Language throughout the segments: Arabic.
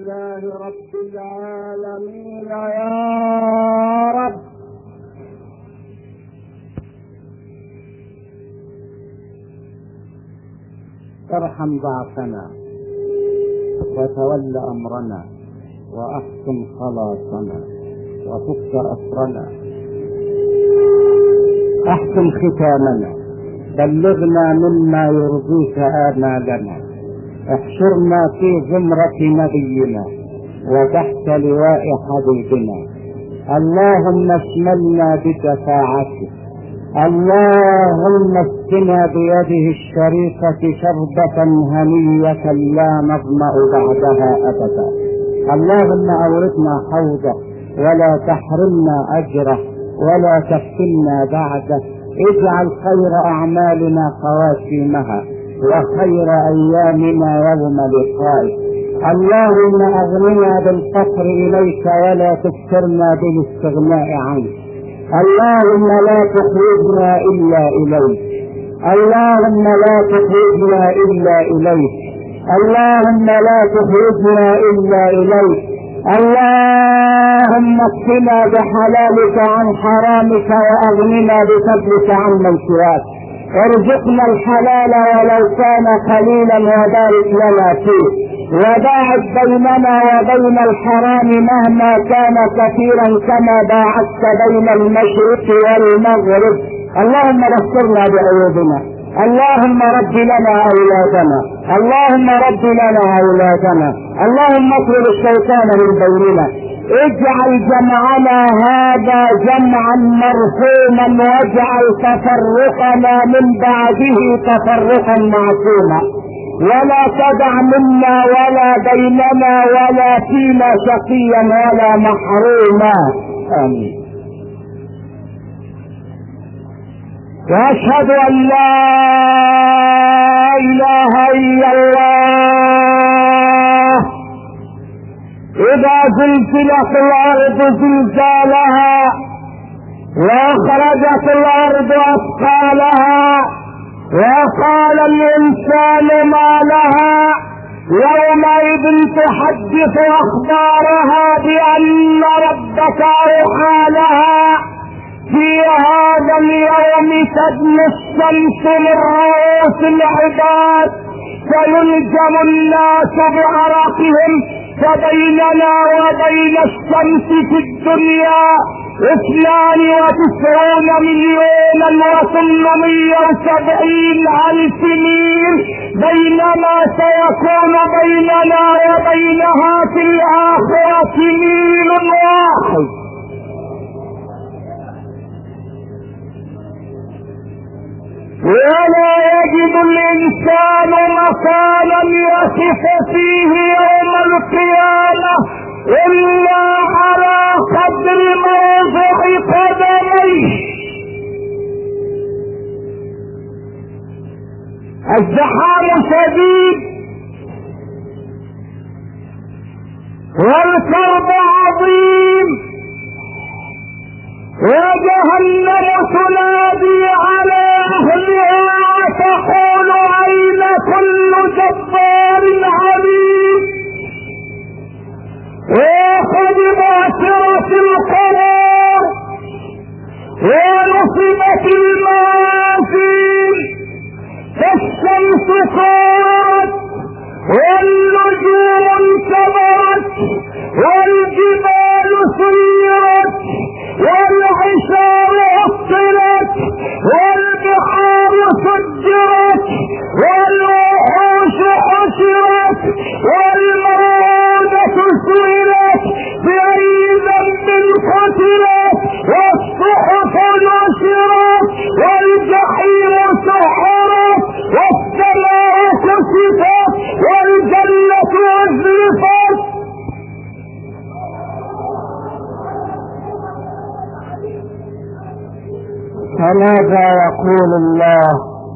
لله رب العالمين يا رب. ارحم ضعفنا وتول أمرنا وأحسن خلاصنا وفك أسرنا، أحسن ختامنا، بلغنا مما يرضيك آمالنا، احشرنا في زمرة نبينا وتحت لواء حبيبنا. اللهم اشملنا بشفاعتك، اللهم اسقنا بيده الشريفة شربة هنية لا نظمأ بعدها أبدا. اللهم أوردنا حوضه ولا تحرمنا أجره ولا تفتنا بعده. اجعل خير أعمالنا خواتيمها وخير أيامنا يوم لقائك. اللهم أغننا بالفقر إليك ولا تكثرنا بالاستغناء عنك. اللهم لا تخرجنا إلا إليك، اللهم لا تخرجنا إلا إليك، اللهم لا تخرجنا إلا إليك. اللهم اكفنا بحلالك عن حرامك وأغننا بفضلك عمن سواك. ارزقنا الحلال ولو كان قليلا وبارك لنا فيه، وباعد بيننا وبين الحرام مهما كان كثيرا كما باعدت بين المشرق والمغرب. اللهم بشرنا بعيوبنا، اللهم رب لنا أولادنا، اللهم رب لنا أولادنا، اللهم اطرد الشيطان من بيننا. اجعل جمعنا هذا جمعا مرحوما واجعل تفرقنا من بعده تفرقا معصوما، ولا تدع منا ولا بيننا ولا فينا شقيا ولا محروما. آمين. واشهد ان لا اله الا الله. اذا زلزلت الارض زلزالها واخرجت الارض اثقالها وقال الانسان ما لها يومئذ تحدث اخبارها بان ربك اوحى لها. في هذا اليوم تدنو الشمس من رؤوس العباد فيلجم الناس بعرقهم، فبيننا وبين الشمس في الدنيا 92,870,000 ميل، بينما سيكون بيننا وبينها في الآخرة ميل واحد. ولا يجد الإنسان مكانا يقف فيه يوم القيامة إلا على قدر موضع قدميه. الزحام شديد والكرب عظيم، وجهنم تنادي على أهلها وتقول أين كل جبار عنيد. وقد باشرت القبور ونصبت الموازين، فالشمس كورت والنجوم انكبرت والجبال سيرت والعشار عطلت والبحار سجرت والوحوش حشرت والموءودة سئلت بأي ذنب قتلت والصحف نشرت والجحيم سحرت والسماء كشفت والجنة أزلفت. فماذا يقول الله؟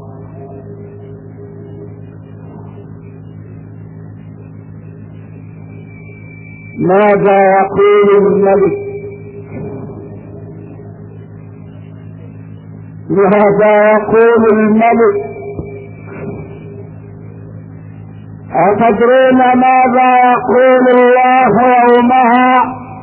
ماذا يقول الملك؟ ماذا يقول الملك؟ أتدرون ماذا يقول الله يومها؟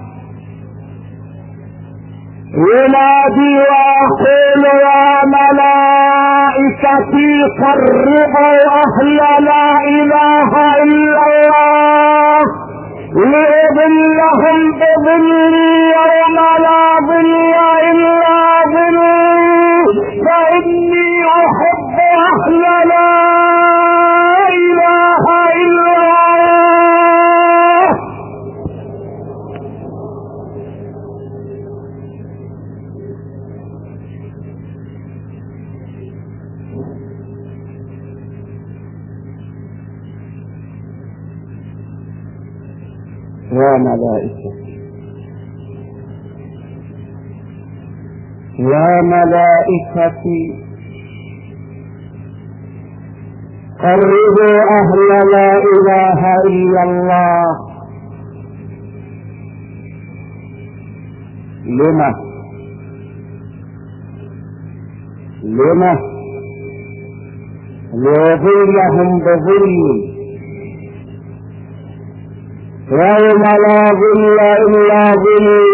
ينادي ويقول يا ملائكتي قربوا أهل لا إله إلا الله لأظلهم بظلي يوم لا ظل إلا ظلي فإني أحب أهل لا إله إلا الله. يا ملائكتي يا ملائكتي قربوا أهل لا إله إلا الله. لما ليظلهم بظلي يوم لا ظل إلا ظلي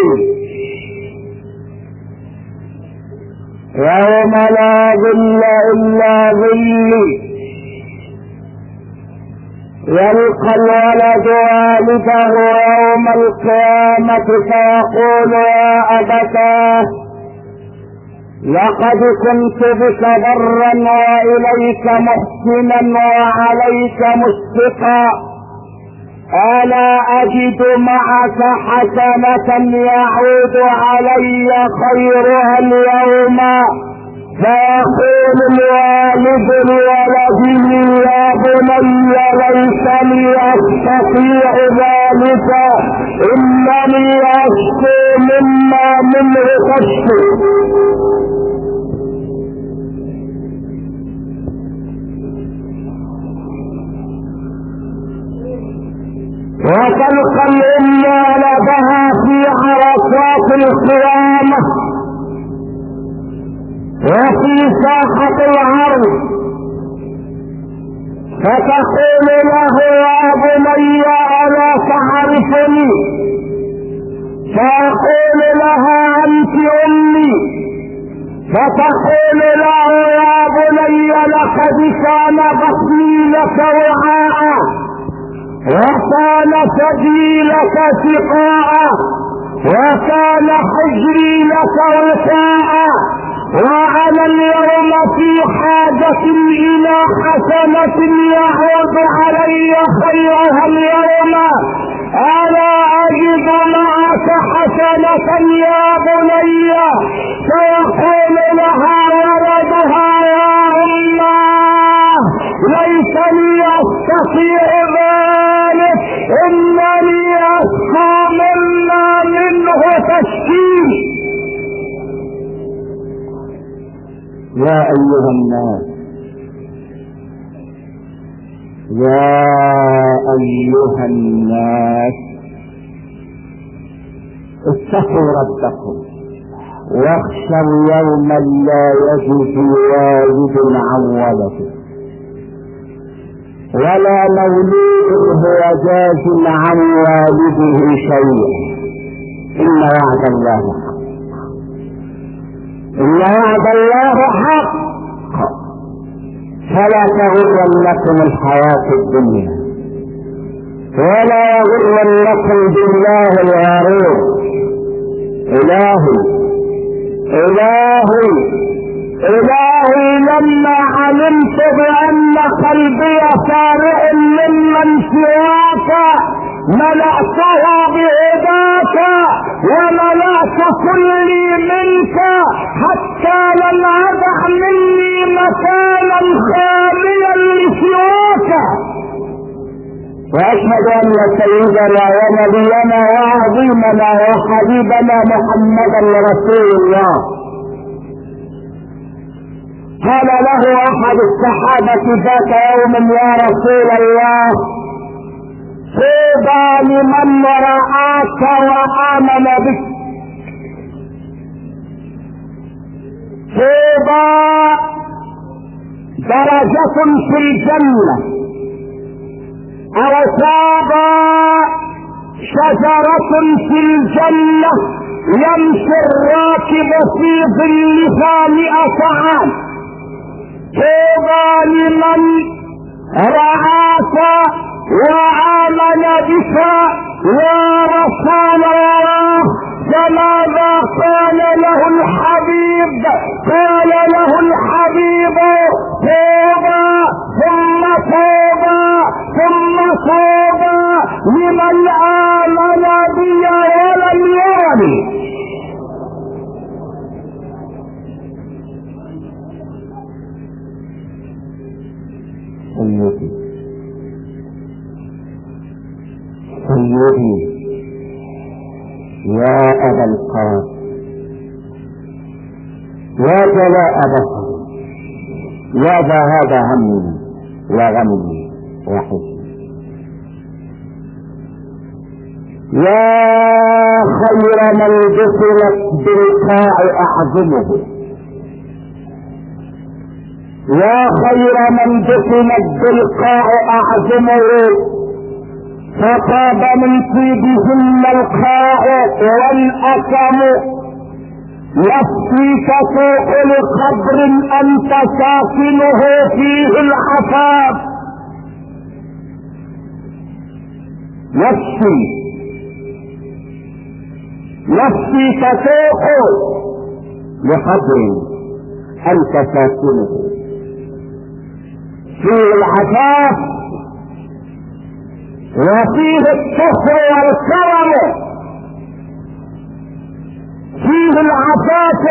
يوم لا ظل إلا ظلي. يلقى الولد والده يوم القيامة فيقول يا أبتاه لقد كنت بك برا وإليك محسنا وعليك مشفقا ألا أجد معك حسنة يعود علي خيرها اليوم؟ فيقول الوالد لولده يا بني ليسني أستطيع ذلك إنني أشكو مما منه تشكو. وتلقى الأم ولدها في عرصات القيامة وفي ساحة العرض فتقول له يا بني ألا تعرفني؟ فيقول لها أنت أمي. فتقول له يا بني لقد كان بطني لك وعاء وكان ثدي لك سقاء وكان حجري لك وفاء وأنا اليوم في حاجة إلى حسنة يعود علي خيرها اليوم. ألا أجد معك حسنة يا بني؟ فيقول لها ولدها يا أماه ليسني أستطيع ذلك إنني أشكو مما منه تشكي. يا أيها الناس اتقوا ربكم واخشوا يوما لا يجزي والد عن ولده ولا مولود هو جاز عن والده شيئا إن وعد الله حق. إن وعد الله حق فلا تغرنكم الحياة الدنيا ولا يغرنكم بالله الغرور. إلهي لما علمت بأن قلبي فارغ ممن سواك ملأته بهداك وملأت كلي منك حتى لم أدع مني مكانا خاليا لسواك. وأشهد أن سيدنا ونبينا وعظيمنا وحبيبنا محمدا رسول الله. قال له أحد الصحابة ذات يوم يا رسول الله طوبى لمن رآك وآمن بك. طوبى درجة في الجنة أوصابا شجرة في الجنة يمشي الراكب في ظلها 100 عام. طوبى لمن رعاك وآمن بك يا رسول الله. فماذا قال له الحبيب؟ قال له الحبيب طوبى ثم طوبى ثم طوبى لمن آمن بي ولم يرني. سيدي يا أبا القاسم يا جلاء بصري يا ذهاب همي وغمي وحزني يا خير من دخلت بالقاع أعظمه يا خير من دخلت بالقاع أعظمه. فطاب من طيبهن القاع والأكم. نفسي تسوق لقبر أنت ساكنه فيه العفاف. نفسي تسوق لقبر أنت ساكنه فيه العفاف وفيه الكفر والكرم. فيه العفاف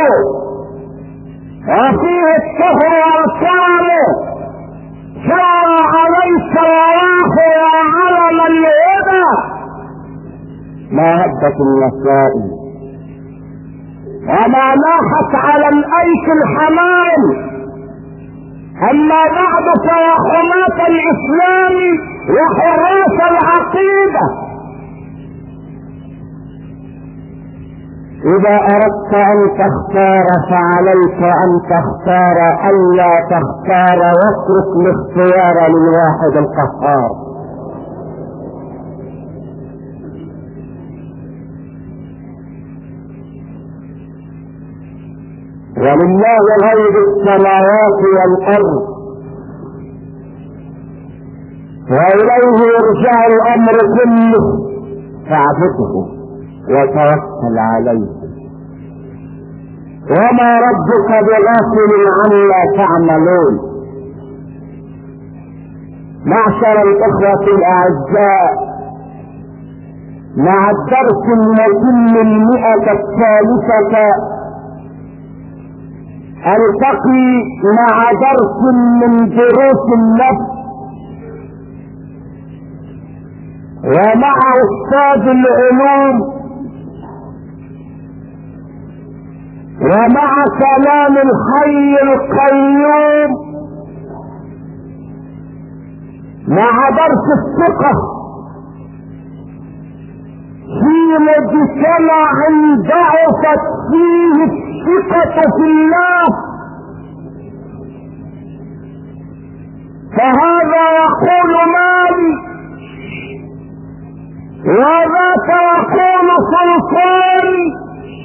وفيه الكفر والكرم. شرع عليك الله يا علم الهدى ما هبت النسائي وما لاحت على الايك الحمائم. اما بعد فيا حماة الاسلام وحراس العقيدة، اذا اردت ان تختار فعليك ان تختار الا تختار واترك الاختيار للواحد القهار. ولله غيب السماوات والارض واليه يرجع الامر كله فاعبده وتوكل عليه وما ربك بغافل عما تعملون. معشر الاخوة الاعزاء، مع الدرس المتم 100 الثالثة التقي مع درس من دروس النفس ومع استاذ العلوم ومع كلام الحي القيوم مع درس الثقة في مجتمع ضعفت فيه الثقة في الله. فهذا يقول مالي وذاك يقول سلطاني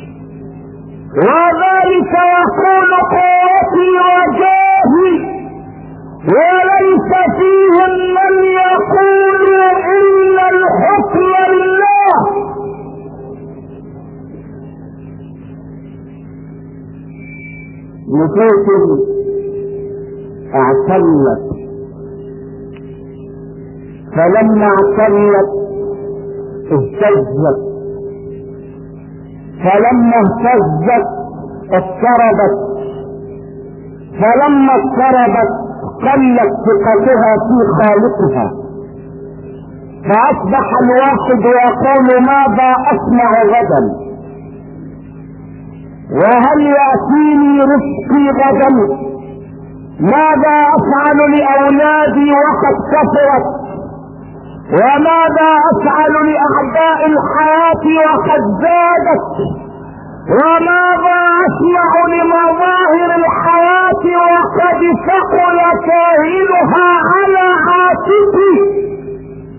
وذلك يقول قوتي وجاهي، وليس فيهم من يقول إن الحكم لله. نفوس اعتلت، فلما اعتلت اهتزت، فلما اهتزت اضطربت، فلما اضطربت قلت ثقتها في خالقها، فاصبح الواحد يقول ماذا اصنع غدا، وهل يأتيني رزقي غدا، ماذا افعل لاولادي وقد كثرت، وماذا افعل لاعداء الحياة وقد زادت، وماذا اصنع لمظاهر الحياة وقد ثقل كاهلها على عاتقي.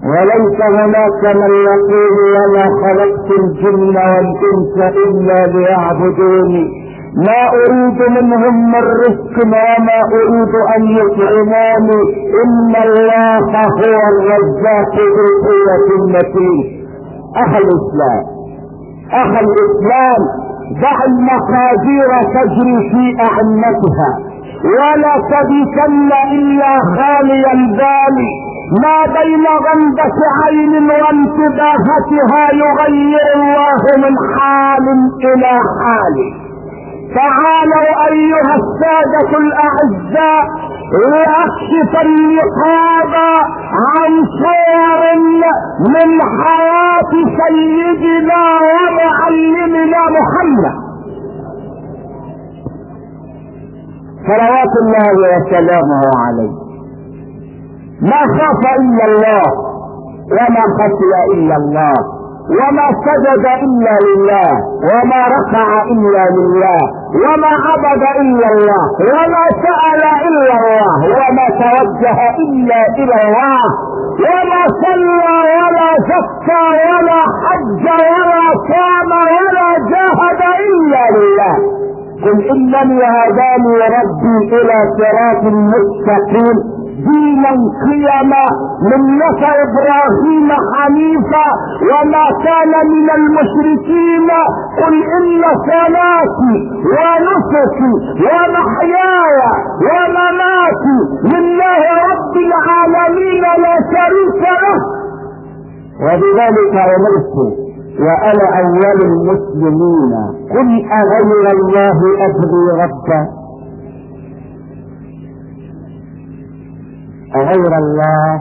وليس هناك من يقول وما خلقت الجن والانس الا ليعبدوني ما اريد منهم من رزق وما اريد ان يطعموني ان الله هو الرزاق ذو القوة المتين. اخي الاسلام دع المقادير تجري في اعنتها ولا تبيتن الا خالي البال. ما بين غمضة عين وانتباهتها يغير الله من حال الى حال. تعالوا ايها السادة الاعزاء لأكشف النقاب عن صور من حياة سيدنا ومعلمنا محمد صلوات الله وسلامه عليه. ما خاف الا الله وما خشي الا الله وما سجد الا لله وما ركع الا لله وما عبد الا الله وما سأل الا الله وما توجه الا الى الله وما صلى ولا زكى ولا حج ولا صام ولا جاهد الا لله. قل انني هداني ربي الى صراط مستقيم دينا قيما ملة ابراهيم حنيفا وما كان من المشركين. قل ان صلاتي ونسكي ومحياي ومماتي لله رب العالمين لا شريك له وبذلك امرت وانا اول المسلمين. قل اغير الله ابغي ربا غير الله.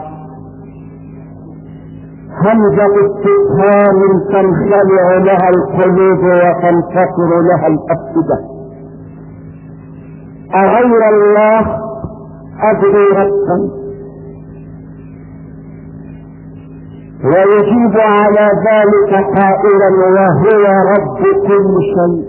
همزة استفهام تنخلع لها القلوب وتنفطر لها الافئدة. اغير الله ابغي ربا ويجيب على ذلك قائلا وهو رب كل شيء.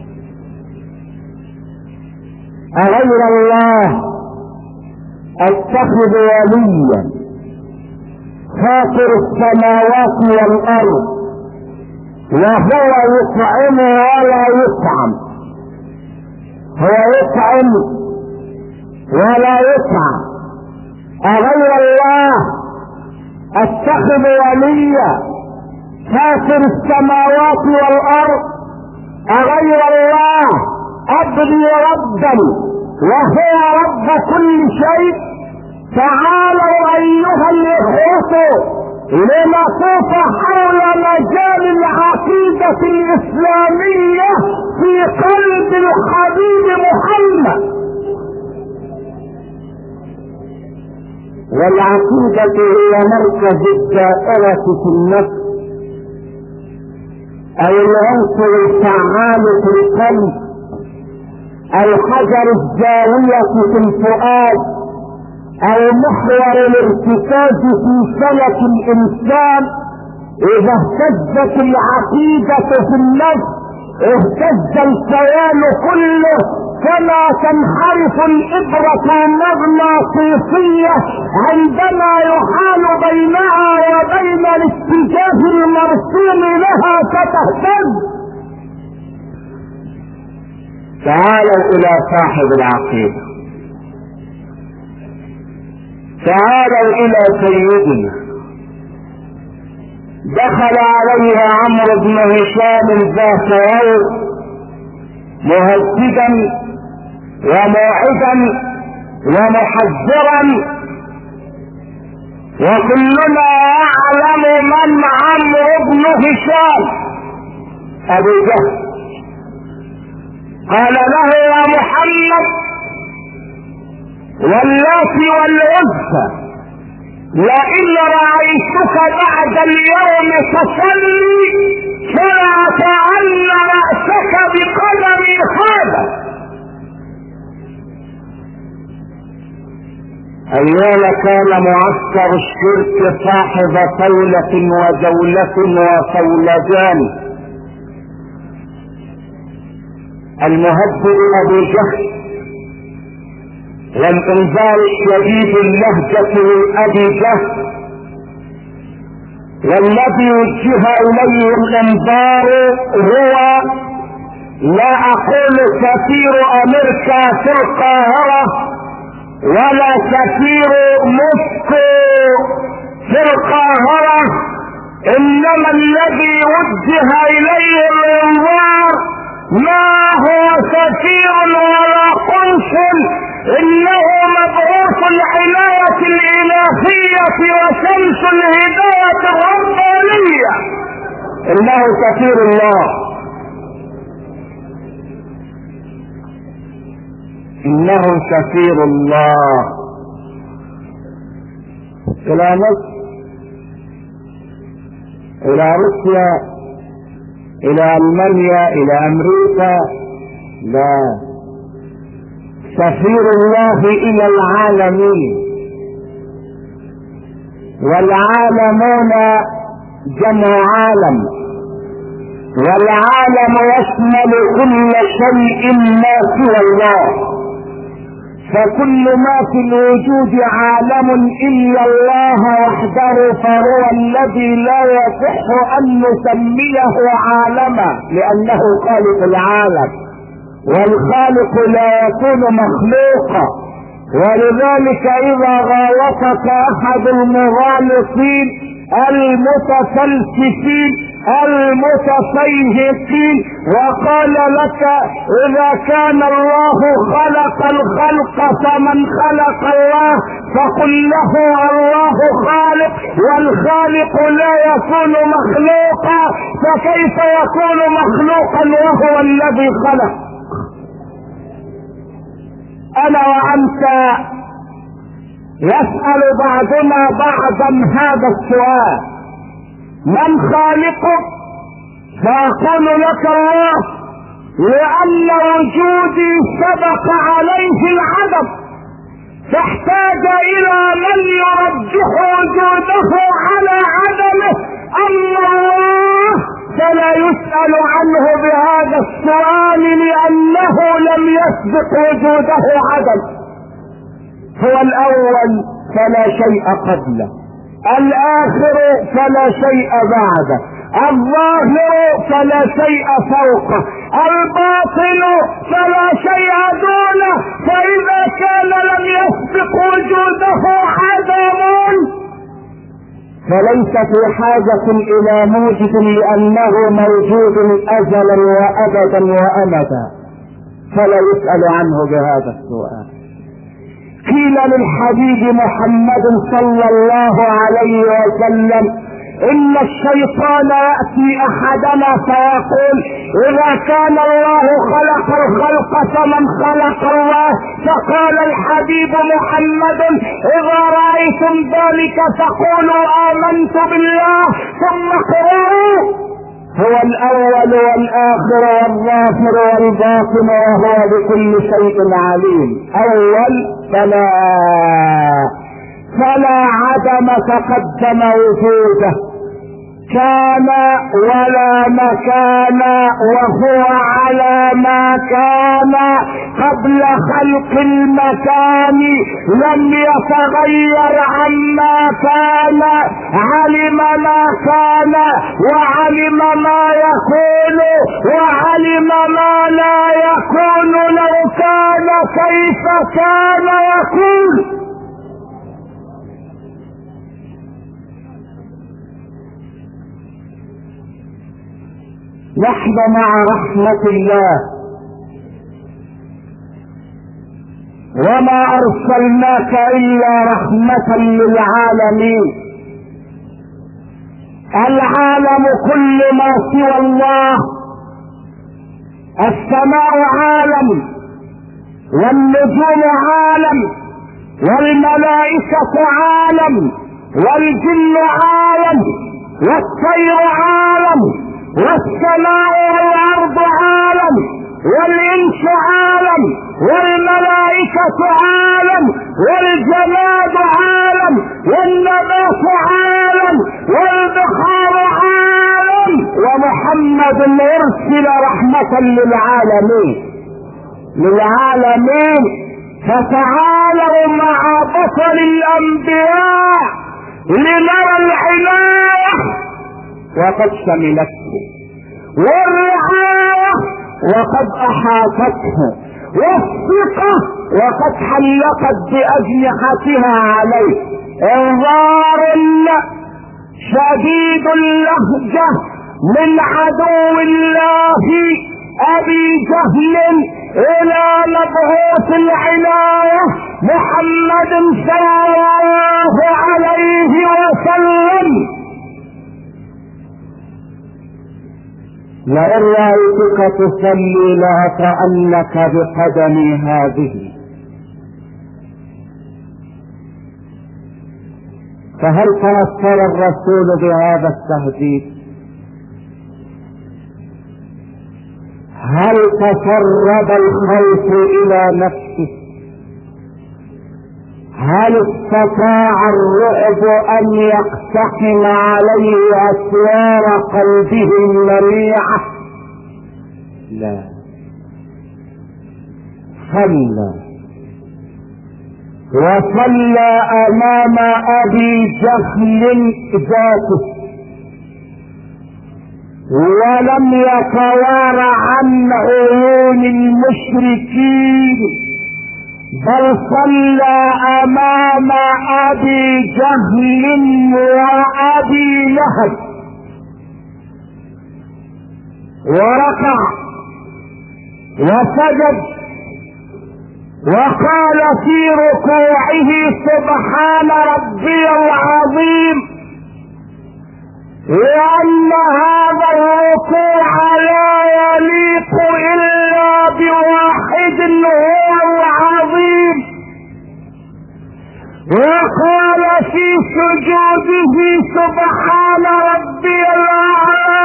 اغير الله اتخذ وليا فاطر السماوات والارض وهو يطعم ولا يطعم. هو يطعم ولا يطعم. اغير الله اتخذ وليا فاطر السماوات والارض اغير الله ابغي ربا وهو رب كل شيء. تعالوا ايها الاخوة لنطوف حول مجال العقيدة الاسلامية في قلب الحبيب محمد. والعقيدة هي مركز الدائرة في النفس او العنصر الفعال في القلب، الحجر الزاوية في الفؤاد، المحور الارتكاز في فلك الانسان. اذا اهتزت العقيدة في النفس اهتز الكيان كله، كما تنحرف الابرة المغناطيسية عندما يحال بينها وبين الاتجاه المرسوم لها فتهتز. تعالوا الى صاحب العقيدة، تعالوا الى سيدنا. دخل عليه عمرو بن هشام ذات يوم مهددا وموعدا ومحذرا، وكلنا يعلم من عمرو بن هشام ابو جهل. قال له يا محمد واللات والعزى لئن رأيتك بعد اليوم تصلي فلا تعل رأسك بقدم هذا. أيام كان معسكر الشرك صاحب طولة وجولة وصولجان. المهدد أبو جهل والانذار الشديد اللهجة من ابي جهل والذي وجه اليه الانذار هو، لا اقول سفير امريكا في القاهرة ولا سفير موسكو في القاهرة، انما الذي وجه اليه الانذار ما هو سفير ولا قنصل، انه مبعوث العناية الالهية وشمس الهداية الربانية، انه سفير الله، انه سفير الله الى مصر، الى روسيا، الى المانيا، الى امريكا، لا، سفير الله الى العالمين، والعالمون جمع عالم، والعالم يشمل كل شيء ما سوى الله، فكل ما في الوجود عالم الا الله وحده، فهو الذي لا يصح ان نسميه عالما لانه خالق العالم، والخالق لا يكون مخلوقا. ولذلك اذا غالطك احد المغالطين المتفلسفين المتفيهقين وقال لك اذا كان الله خلق الخلق فمن خلق الله، فقل له الله خالق، والخالق لا يكون مخلوقا، فكيف يكون مخلوقا وهو الذي خلق؟ انا وانت يسأل بعضنا بعضا هذا السؤال: من خالقك؟ فأقول لك الله، لأن وجودي سبق عليه العدم، فاحتاج إلى من يرجح وجوده على عدمه. أما الله فلا يسأل عنه بهذا السؤال لأنه لم يسبق وجوده عدم، هو الأول فلا شيء قبله، الآخر فلا شيء بعده، الظاهر فلا شيء فوقه، الباطن فلا شيء دونه، فإذا كان لم يسبق وجوده عدم فليس في حاجة إلى موجد، لأنه موجود أزلا وأبدا وأمدا، فلا يسأل عنه بهذا السؤال. قيل للحبيب محمد صلى الله عليه وسلم: ان الشيطان يأتي احدنا فيقول اذا كان الله خلق الخلق فمن خلق الله، فقال الحبيب محمد: اذا رأيتم ذلك فقولوا امنت بالله، ثم قولوا هو الاول والاخر والظاهر والباطن وهو بكل شيء عليم. اول فلا عدم تقدم وجوده، كان ولا مكان، وهو على ما كان قبل خلق المكان، لم يتغير عما كان، علم ما كان وعلم ما يكون وعلم ما لا يكون، لو كان كيف كان يكون. نحن مع رحمة الله، وما أرسلناك إلا رحمة للعالمين. العالم كل ما سوى الله، السماء عالم، والنجوم عالم، والملائكة عالم، والجن عالم، والطير عالم، والسماء والارض عالم، والانس عالم، والملائكة عالم، والجماد عالم، والنبات عالم، والبحار عالم، ومحمد ارسل رحمة للعالمين. فتعالوا مع بطل الانبياء لنرى العناية وقد شملته، والرعاية وقد احاطته، والثقة وقد حلقت باجنحتها عليه. انظار شديد اللهجة من عدو الله ابي جهل الى مبعوث العناية محمد صلى الله عليه وسلم. لئن رأيتك تصلي لأطأنك بقدمي هذه. فهل تأثر الرسول بهذا التهديد؟ هل تسرب الخوف إلى نفسه؟ هل استطاع الرعب أن يقتحم عليه أسوار قلبه المريعة؟ لا، صلى وصلى أمام أبي جهل ذاته، ولم يتوارى عن عيون المشركين، بل صلى امام ابي جهل وابي لهب، وركع وسجد وقال في ركوعه سبحان ربي العظيم، لأن هذا الركوع لا يليق إلا بواحد هو العظيم. وقال في سجوده سبحان ربي الأعلى،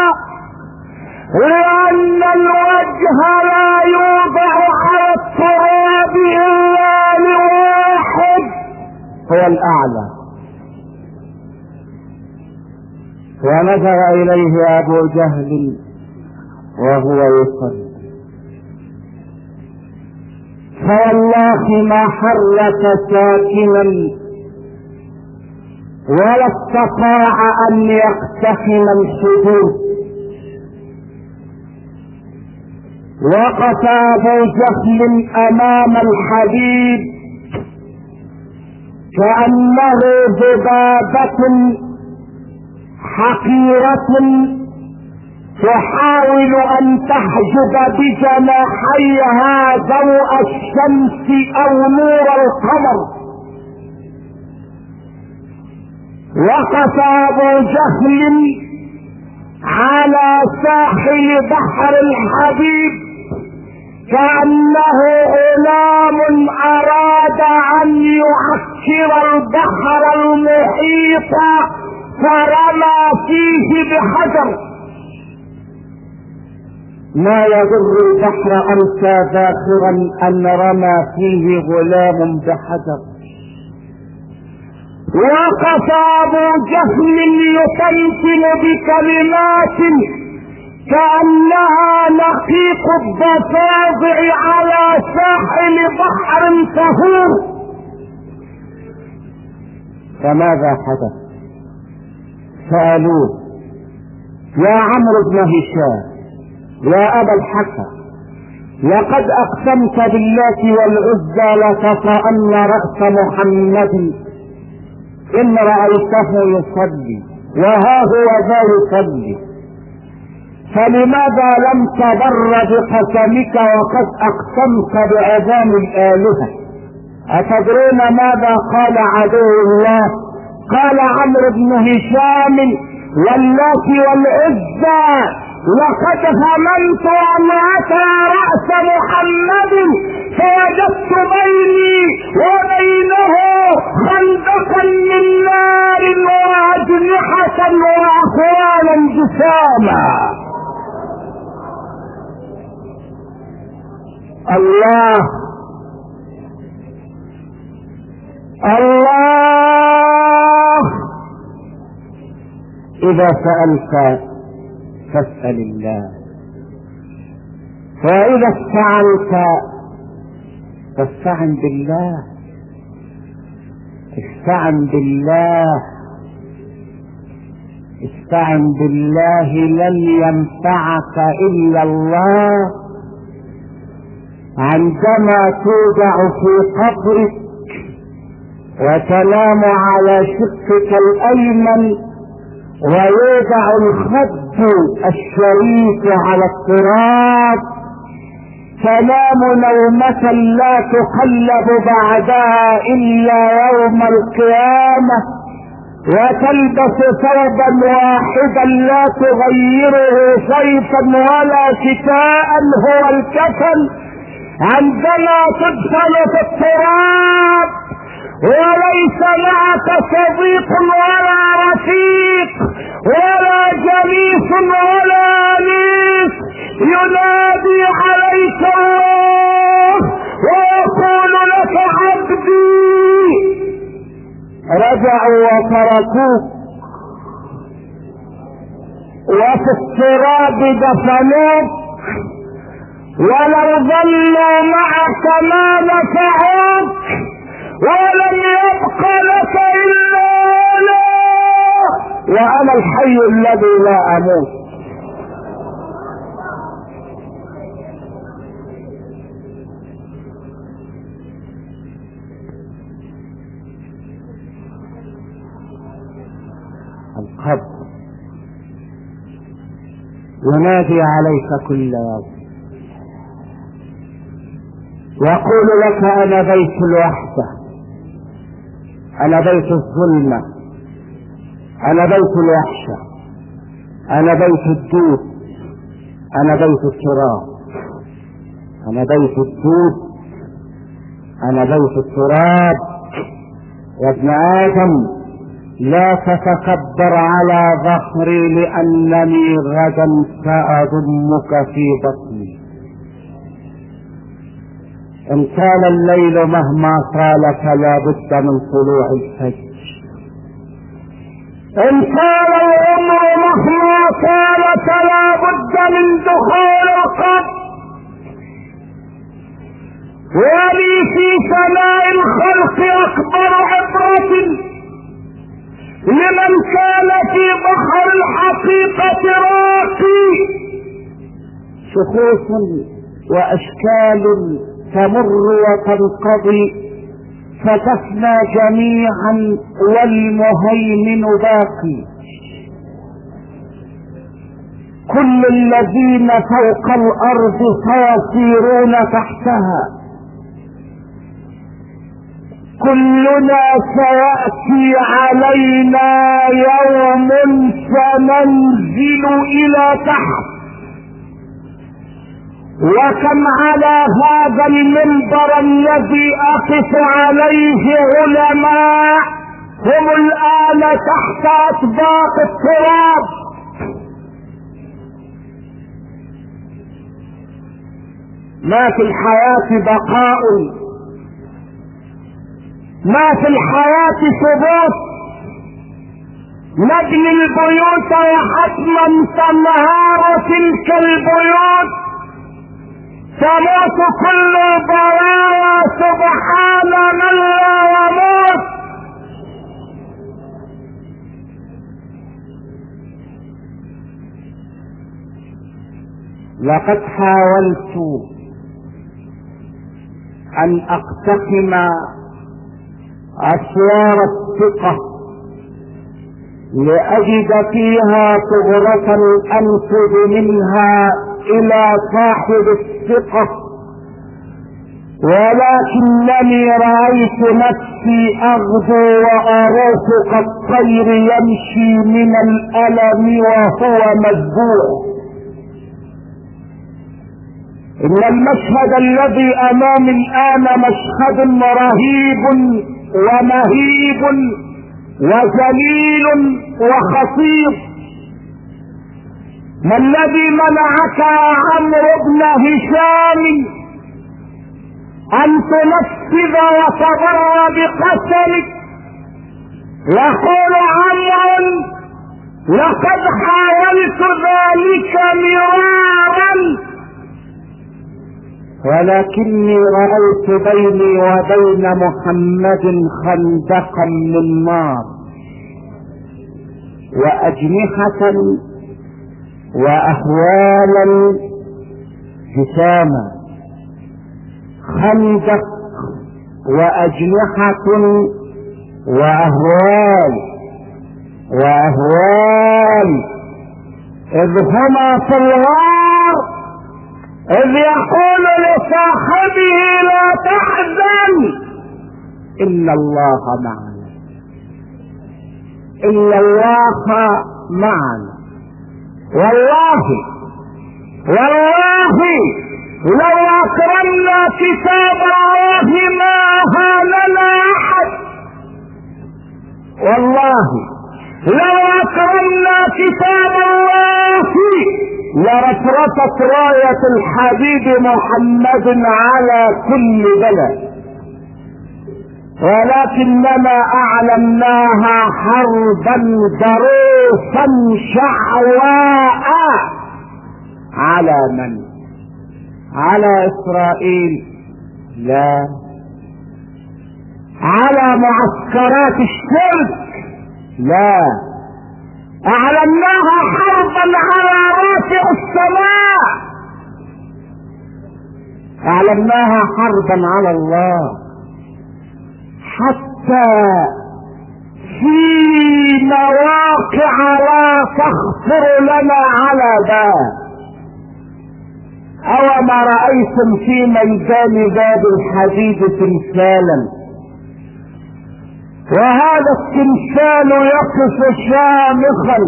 لأن الوجه لا يوضع على التراب إلا لواحد هو الأعلى. ونظر إليه أبو جهل وهو يصلي، فوالله ما حرك ساكنا ولا استطاع أن يقتحم السجود. وقف أبو جهل أمام الحبيب كأنه ذبابة حقيرة تحاول أن تحجب بجناحيها ضوء الشمس أو نور القمر. وقف أبو جهل على ساحل بحر الحبيب كأنه غلام أراد أن يعكر البحر المحيط فرمى فيه بحجر. ما يضر البحر أمسى ذاخرا أن رمى فيه غلام بحجر. وقف أبو جهل يتمثل بكلمات كأنها نقيق الضفادع على ساحل بحر طهور. فماذا حدث؟ سألوه: يا عمرو بن هشام، يا أبا الحكم، لقد أقسمت بالله والعزى لتطأن رأس محمد إن رأيته يصلي وها هو ذا يصلي، فلماذا لم تبر بقسمك وقد أقسمت بعظام الآلهة؟ أتدرون ماذا قال عدو الله؟ قال عمرو بن هشام: واللات والعزى لقد هممت أن أتى رأس محمد فوجدت بيني وبينه خندقا من نار وأجنحة وأخوانا جساما. الله الله. إذا سألت فاسأل الله، وإذا استعنت فاستعن بالله. استعن بالله استعن بالله لن ينفعك الا الله. عندما توضع في قبرك وتنام على شقك الايمن ويوضع الخد الشريف على التراب، تنام نومة لا تقلب بعدها الا يوم القيامة، وتلبس ثوبا واحدا لا تغيره صيفا ولا شتاء هو الكفن. عندما تدخل في التراب وليس معك صديق ولا رفيق ولا جليس ولا انيس، ينادي عليك الله ويقول لك عبدي، رجعوا وتركوك وفي التراب دفنوك، ولو ظلوا معك ما نفعوك، ولم يبق لك الا انا وانا الحي الذي لا اموت. القبر ينادي عليك كل يوم، يقول لك انا بيت الوحدة، انا بيت الظلمة، انا بيت الوحشة، انا بيت الدود، انا بيت التراب، انا بيت الدود، انا بيت التراب. يا ابن ادم لا تتكبر على ظهري لانني غدا ساضمك في بطني. ان كان الليل مهما طال فلا بد من طلوع الفجر، ان كان العمر مهما طال فلا بد من دخول القبر. ولي في سماء الخلق اكبر عبرة لمن كان في بحر الحقيقة راقي، شخوص واشكال تمر وتنقضي فتفنى جميعا والمهيمن باقي. كل الذين فوق الارض سيسيرون تحتها، كلنا سيأتي علينا يوم سننزل الى تحت. وكم على هذا المنبر الذي اقف عليه علماء هم الان تحت اطباق التراب. ما في الحياة بقاء، ما في الحياة ثبوت. نبني البيوت وحتما تنهار تلك البيوت، تموت كل برايا سبحان من لا يموت. لقد حاولت ان اقتحم اسوار الثقة لاجد فيها ثغرة انفذ منها الى صاحب الثقة، ولكنني رأيت نفسي اغدو واروح كالطير يمشي من الالم وهو مذبوح. ان المشهد الذي امامي الان مشهد رهيب ومهيب وجليل وخطير. ما الذي منعك يا عمرو بن هشام ان تنفذ وتبر بقتلك؟ يقول عمرو لقد حاولت ذلك مرارا ولكني رأيت بيني وبين محمد خندقا من نار، وأجنحة وأهوالا جساما. خندق وأجنحة وأهوال إذ هما في الغار إذ يقول لصاحبه لا تحزن إن الله معنا، إن الله معنا. والله لو أكرمنا كتاب الله ما هاننا أحد. والله لو أكرمنا كتاب الله لرفرفت راية الحبيب محمد على كل بلد، ولكنما أعلناها حربا ضروسا شعواء. على من؟ على إسرائيل؟ لا، على معسكرات الشرك؟ لا، أعلناها حربا على رافع السماء، أعلناها حربا على الله، حتى في مواقع لا تخطر لنا على بال. أوما رأيتم في ميدان باب الحديد تمثالا، وهذا التمثال يقف شامخا،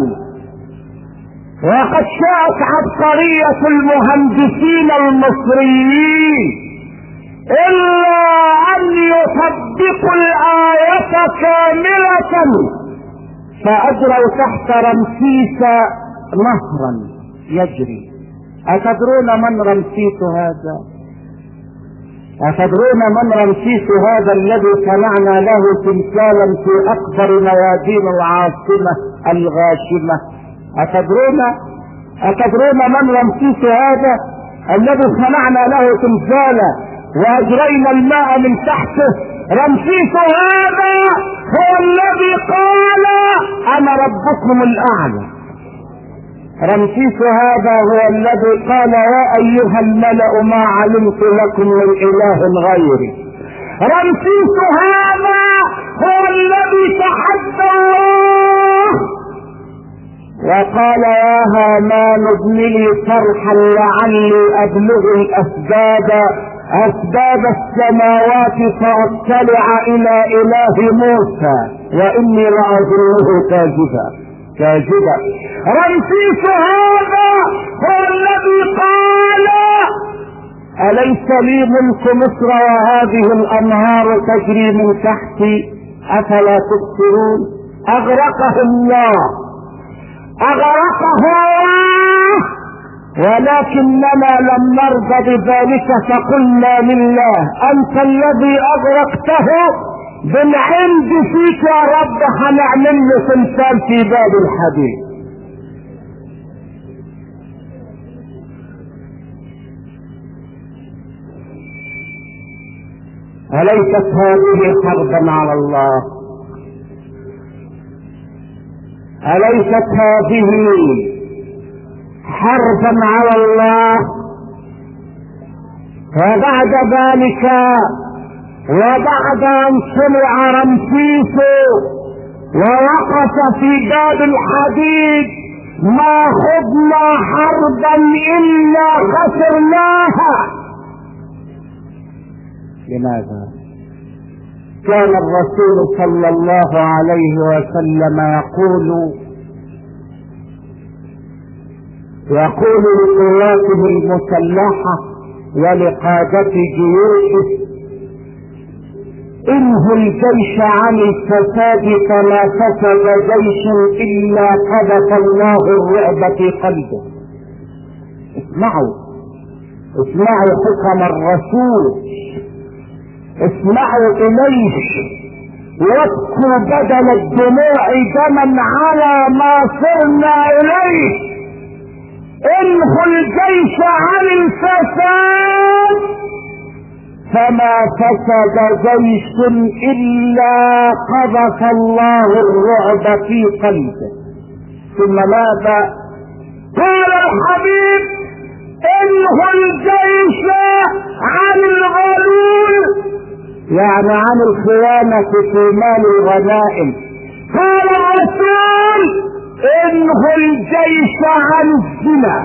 وقد شاءت عبقرية المهندسين المصريين إلا أن يطبقوا الآية كاملة، فأجروا تحت رمسيس نهرا يجري. أتدرون من رمسيس هذا؟ أتدرون من رمسيس هذا الذي صنعنا له تمثالا في أكبر ميادين العاصمة الغاشمة؟ أتدرون من رمسيس هذا الذي صنعنا له تمثالا وأجرينا الماء من تحته؟ رمسيس هذا هو الذي قال أنا ربكم الأعلى. رمسيس هذا هو الذي قال يا أيها الملأ ما علمت لكم من إله غيري. رمسيس هذا هو الذي تحدى الله وقال يا هامان ابن لي صرحا لعلي أبلغ أسباب السماوات فأطلع إلى إله موسى وإني لأظنه كاذبا. رمسيس هذا هو الذي قال أليس لي ملك مصر وهذه الأنهار تجري من تحتي أفلا تبصرون؟ أغرقه الله، ولكننا لم نرضى بذلك فقلنا لله أنت الذي أغرقته، بالعند فيك يا رب هنعمل له تمثال في باب الحديد. أليست هذه حربا على الله؟ أليست هذه حربا على الله؟ وبعد ذلك وبعد أن طلع رمسيس ووقف في باب الحديد ما خضنا حربا إلا خسرناها. لماذا؟ كان الرسول صلى الله عليه وسلم يقول لقواته المسلحة ولقادة جيوشه انهوا الجيش عن الفساد فما فسد جيش الا قذف الله الرعب في قلبه. اسمعوا حكم الرسول، اسمعوا اليه وابكوا بدل الدموع دما على ما صرنا اليه. انهوا الجيش عن الفساد فما فسد جيش الا قذف الله الرعب في قلبه. ثم ماذا؟ قال الحبيب انه الجيش عن الغلول، يعني عن الخيانة في مال الغنائم. قال الرسول انه الجيش عن الزنا،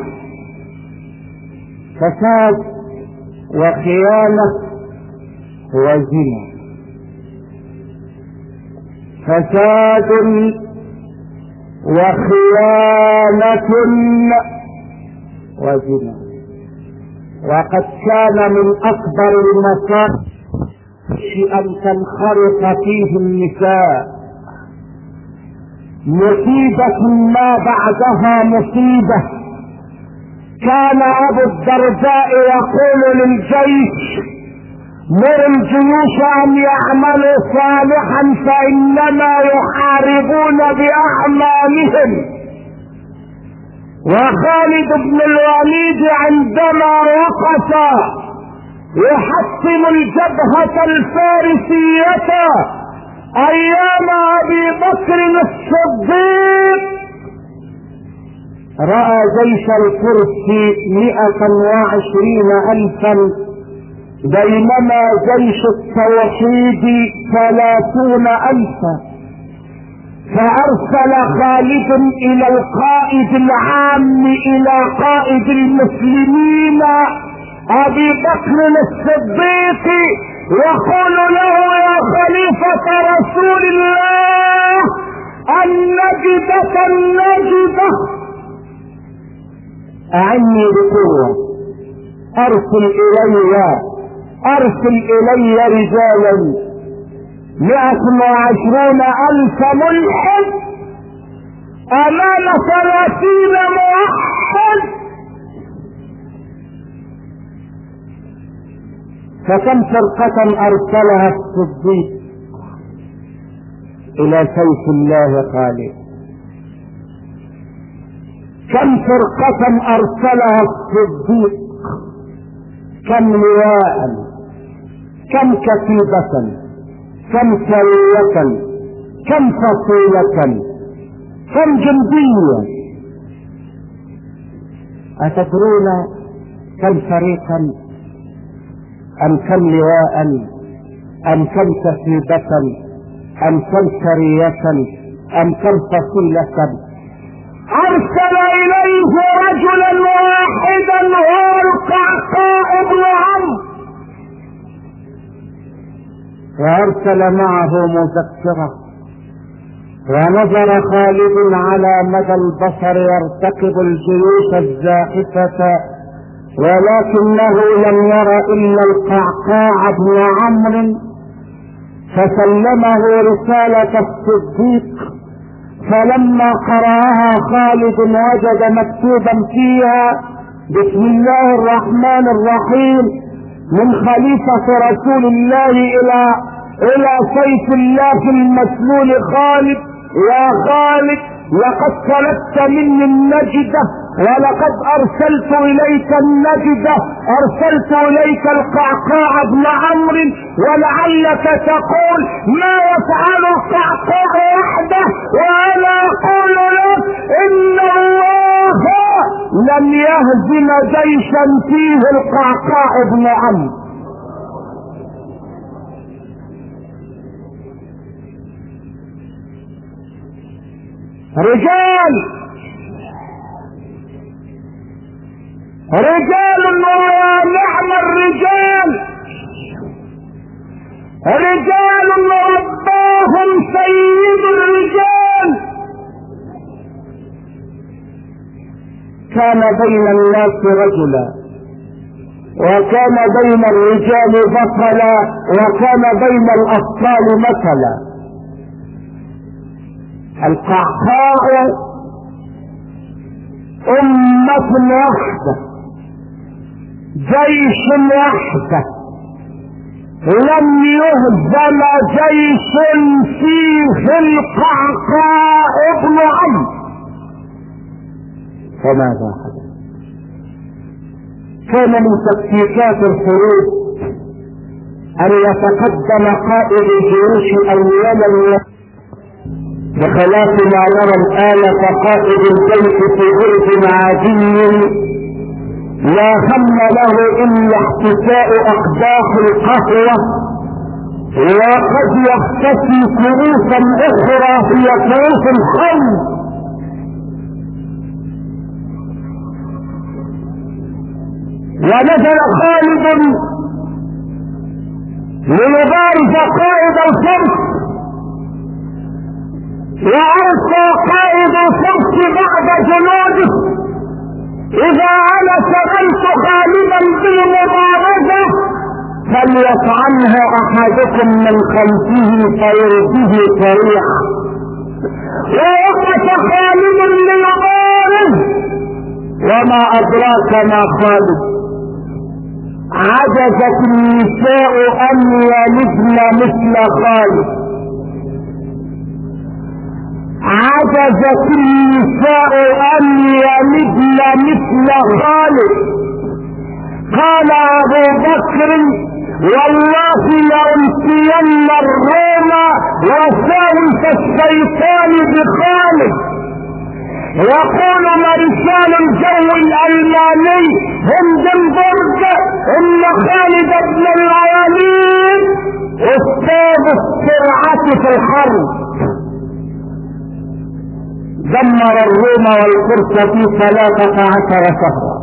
فساد وخيانة وزنا، فساد وخيانة وزنا. وقد كان من اكبر المصائب ان تنخرط فيه النساء، مصيبة ما بعدها مصيبة. كان ابو الدرداء يقول للجيش مر الجيوش ان يعملوا صالحا فانما يحاربون باعمالهم. وخالد بن الوليد عندما وقف يحطم الجبهة الفارسية ايام ابي بكر الصديق، رأى جيش الفرس 120,000 بينما جيش التوحيد 30,000. فارسل خالد الى القائد العام الى قائد المسلمين ابي بكر الصديق يقول له يا خليفة رسول الله النجدة اعني بقوة، ارسل الي رجالا 120,000 ملحد امام 30 موحد. فكم فرقة ارسلها الصديق الى سيف الله خالد؟ كم فرقة ارسلها الصديق؟ كم لواء؟ كم كتيبة؟ كم سرية؟ كم فصيلة؟ كم جندية؟ أتدرون كم فريقا؟ أم كم لواء؟ أم كم كتيبة؟ أم كم سرية؟ أم كم فصيلة؟ أرسل إليه رجلا واحدا هو القعقاع بن عمرو، وارسل معه مذكرة. ونظر خالد على مدى البصر يرتقب الجيوش الزاحفة، ولكنه لم ير الا القعقاع بن عمرو، فسلمه رسالة الصديق. فلما قرأها خالد وجد مكتوبا فيها بسم الله الرحمن الرحيم من خليفة رسول الله الى سيف الله المسلول خالد: يا خالد لقد طلبت مني النجدة ولقد ارسلت اليك النجدة، ارسلت اليك القعقاع بن عمرو، ولعلك تقول ما يفعل القعقاع وحده، وانا اقول لك ان الله لم يهزم جيشا فيه القعقاع بن عمرو. رجال ونعم الرجال، رجال رباهم سيد الرجال. كان بين الناس رجلا، وكان بين الرجال بطلا، وكان بين الأبطال مثلا. القعقاع أمة واحدة، جيش واحدة، لم يهزم جيش فيه القعقاع بن عمرو. فماذا حدث؟ كان من تكتيكات الحروب أن يتقدم قائد الجيوش أولا بخلاف ما يرى الآن فقائد البيت في غرف عادي لا هم له إلا احتساء أقداح القهوة، وقد يختفي كؤوسا أخرى هي كؤوس الخمر. ونزل خالد ليبارز قائد الفرس، وأرسى قائد الفرس بعد جنوده: إذا أنا شغلت خالدا بالمبارزة فليطعنها أحدكم من خلفه فيرده سريعا. ووقف خالد ليبارز، وما أدراك ما خالد، عجزت النساء أن يلدن مثل خالد، عجزت النساء أن يلدن مثل خالد. قال أبو بكر: والله لأنسين الروم وساوس الشيطان بخالد. يقول مرسال الجو الألماني هندنبرج إن خالد بن الوليد أستاذ السرعة في الحرب، دمر الروم والفرس في 13 شهرا.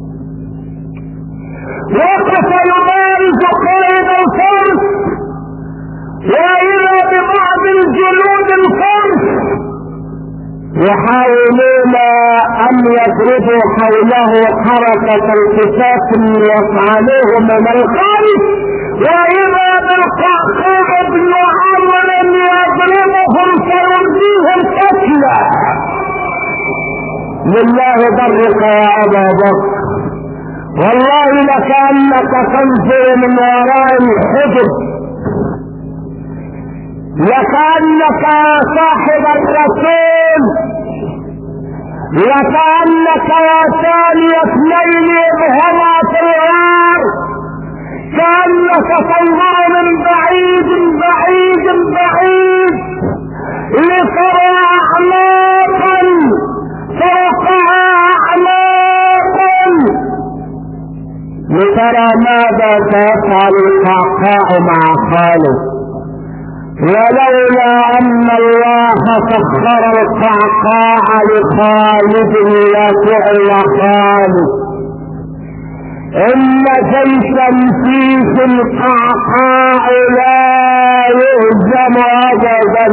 وقف يبارز قائد الفرس، وإلى ببعض الجنود الفرس يحاولون أن يضربوا حوله حركة التفات يفعلوه من الخلف، وإذا بالقعقاع بن عمرو يضربهم فيرضيهم قتلا. لله ضرك يا أبا بكر، والله لكأنك تنظر من وراء الحجب، لكأنك يا صاحب الرسول، لكأنك يا ثاني اثنين ابهما في الغار، كأنك تنظر من بعيد بعيد بعيد لترى أعماقا فوقها أعماقا، لترى ماذا سيفعل القعقاع مع خالد. ولولا أن الله سخر القعقاع لخالد لفعل خالد. إن جيشا فيه القعقاع لا يهزم أبدا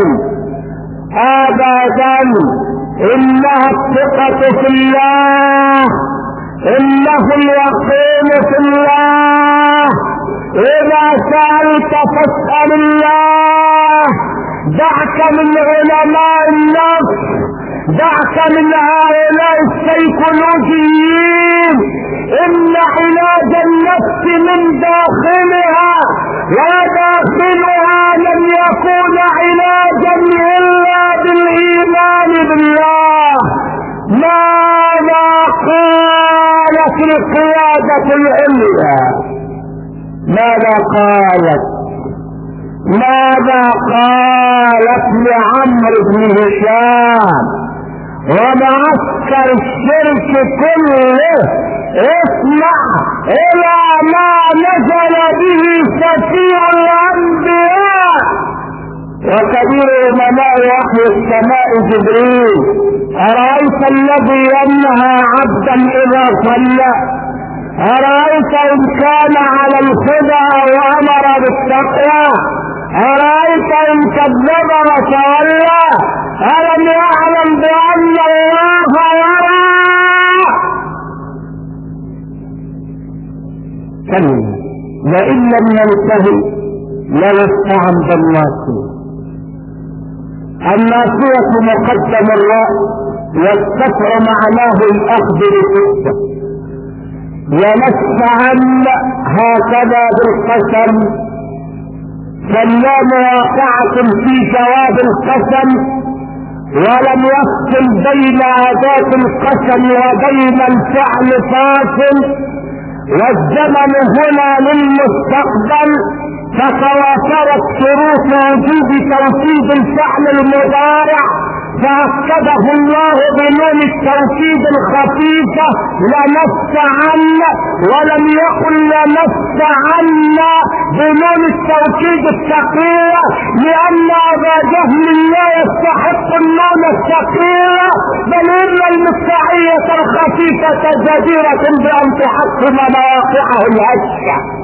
أبدا، إنها الثقة في الله، إنه اليقين في الله. إذا سألت فاسأل الله، دعك من علماء النفس، دعك من هؤلاء السيكولوجيين. إن علاج النفس من داخلها، وداخلها لم يكون علاجا إلا بالإيمان بالله. ماذا قالت القيادة العليا؟ ماذا قالت؟ ماذا قالت لعمرو بن هشام ومعسكر الشرك كله؟ اسمع الى ما نزل به سفير الانبياء وكبير امناء وحي السماء جبريل: ارايت الذي ينهى عبدا اذا صلى؟ أرأيت إن كان على الهدى وأمر بالتقوى؟ أرأيت إن كذب وتولى؟ ألم يعلم بأن الله يرى؟ كلا لئن لم ينتهي ليسطعن بالناصية. الناصية مقدم الراء، والسفر معناه الأخذ بالقصة. ونسعن هكذا بالقسم، فاللام واقعة في جواب القسم، ولم يفصل بين أداة القسم وبين الفعل فاصل، والزمن هنا للمستقبل فتوافرت شروط وجود توكيد الفعل المضارع فأكده الله بنون التوكيد الخفيفة لنفس عنا، ولم يقل لنفس عنا بنون التوكيد الثقيلة، لأن أبا جهل لا يستحق النون الثقيلة، بل إن المدفعية الخفيفة جديرة بأن تحكم مواقعه الهشة.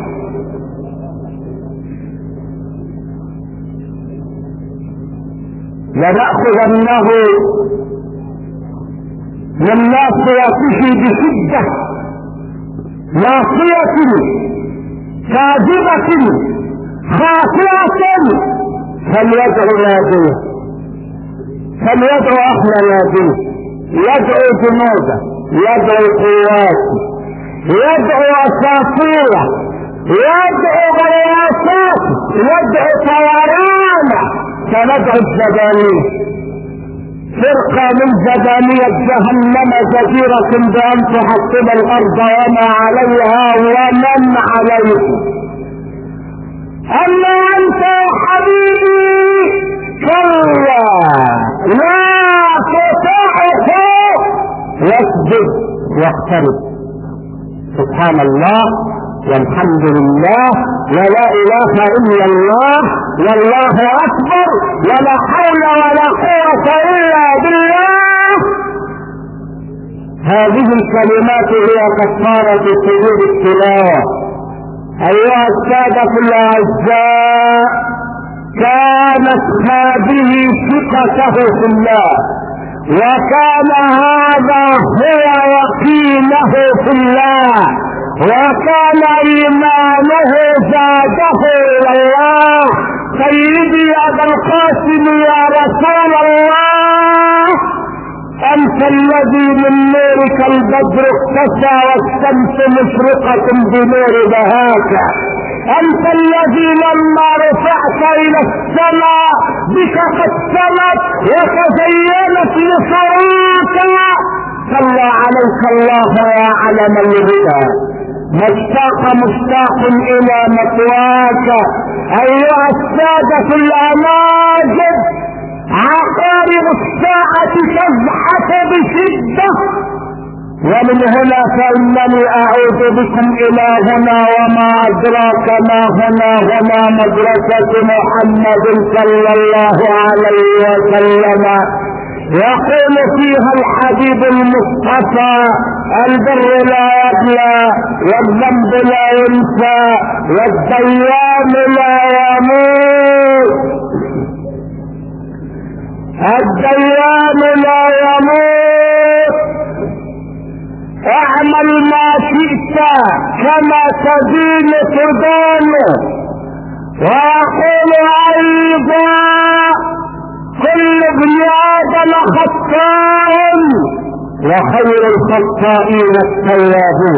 لنأخذنه من ناصيته بشدة، ناصية كاذبة خاطئة، فليدعو ناديه، فليدعو أهل ناديه، يدعو جنوده، يدعو قواته، يدعو أساطيره، يدعو غياثاته، يدعو طيرانه، فندعو الزبانية، فرقة من زبانية جهنم جديرة بأن تحطم الأرض وما عليها ومن عليها. أما أنت يا حبيبي كلا لا تطعه واسجد واقترب. سبحان الله والحمد لله ولا إله إلا الله والله أكبر ولا حول ولا قوة إلا بالله. هذه الكلمات هي كفارة سجود التلاوة. أيها السادة الأعزاء، كانت هذه ثقته في الله، وكان هذا هو يقينه في الله، وكان إيمانه زاده إلى الله. سيدي أبا القاسم يا رسول الله، أنت الذي من نورك البدر اختفى والشمس مشرقة بنور بهاك، أنت الذي لما رفعت إلى السماء بك قد سمت وتزينت لصراك. صلى عليك الله يا علم الهدى، مشتاق إلى مثواك. أيها السادة الأماجد، عقارب الساعة تزحف بشدة، ومن هنا فإنني أعود بكم إلى هنا وما أدراك ما هنا، هنا مدرسة محمد صلى الله عليه وسلم. يقول فيها الحبيب المصطفى: البر لا يبلى والذنب لا ينسى والديان لا يموت، الديان لا يموت. اعمل ما شئت كما تدين تدان. ويقول ايضا: كل ابن آدم خطاء وخير الخطائين التوابون.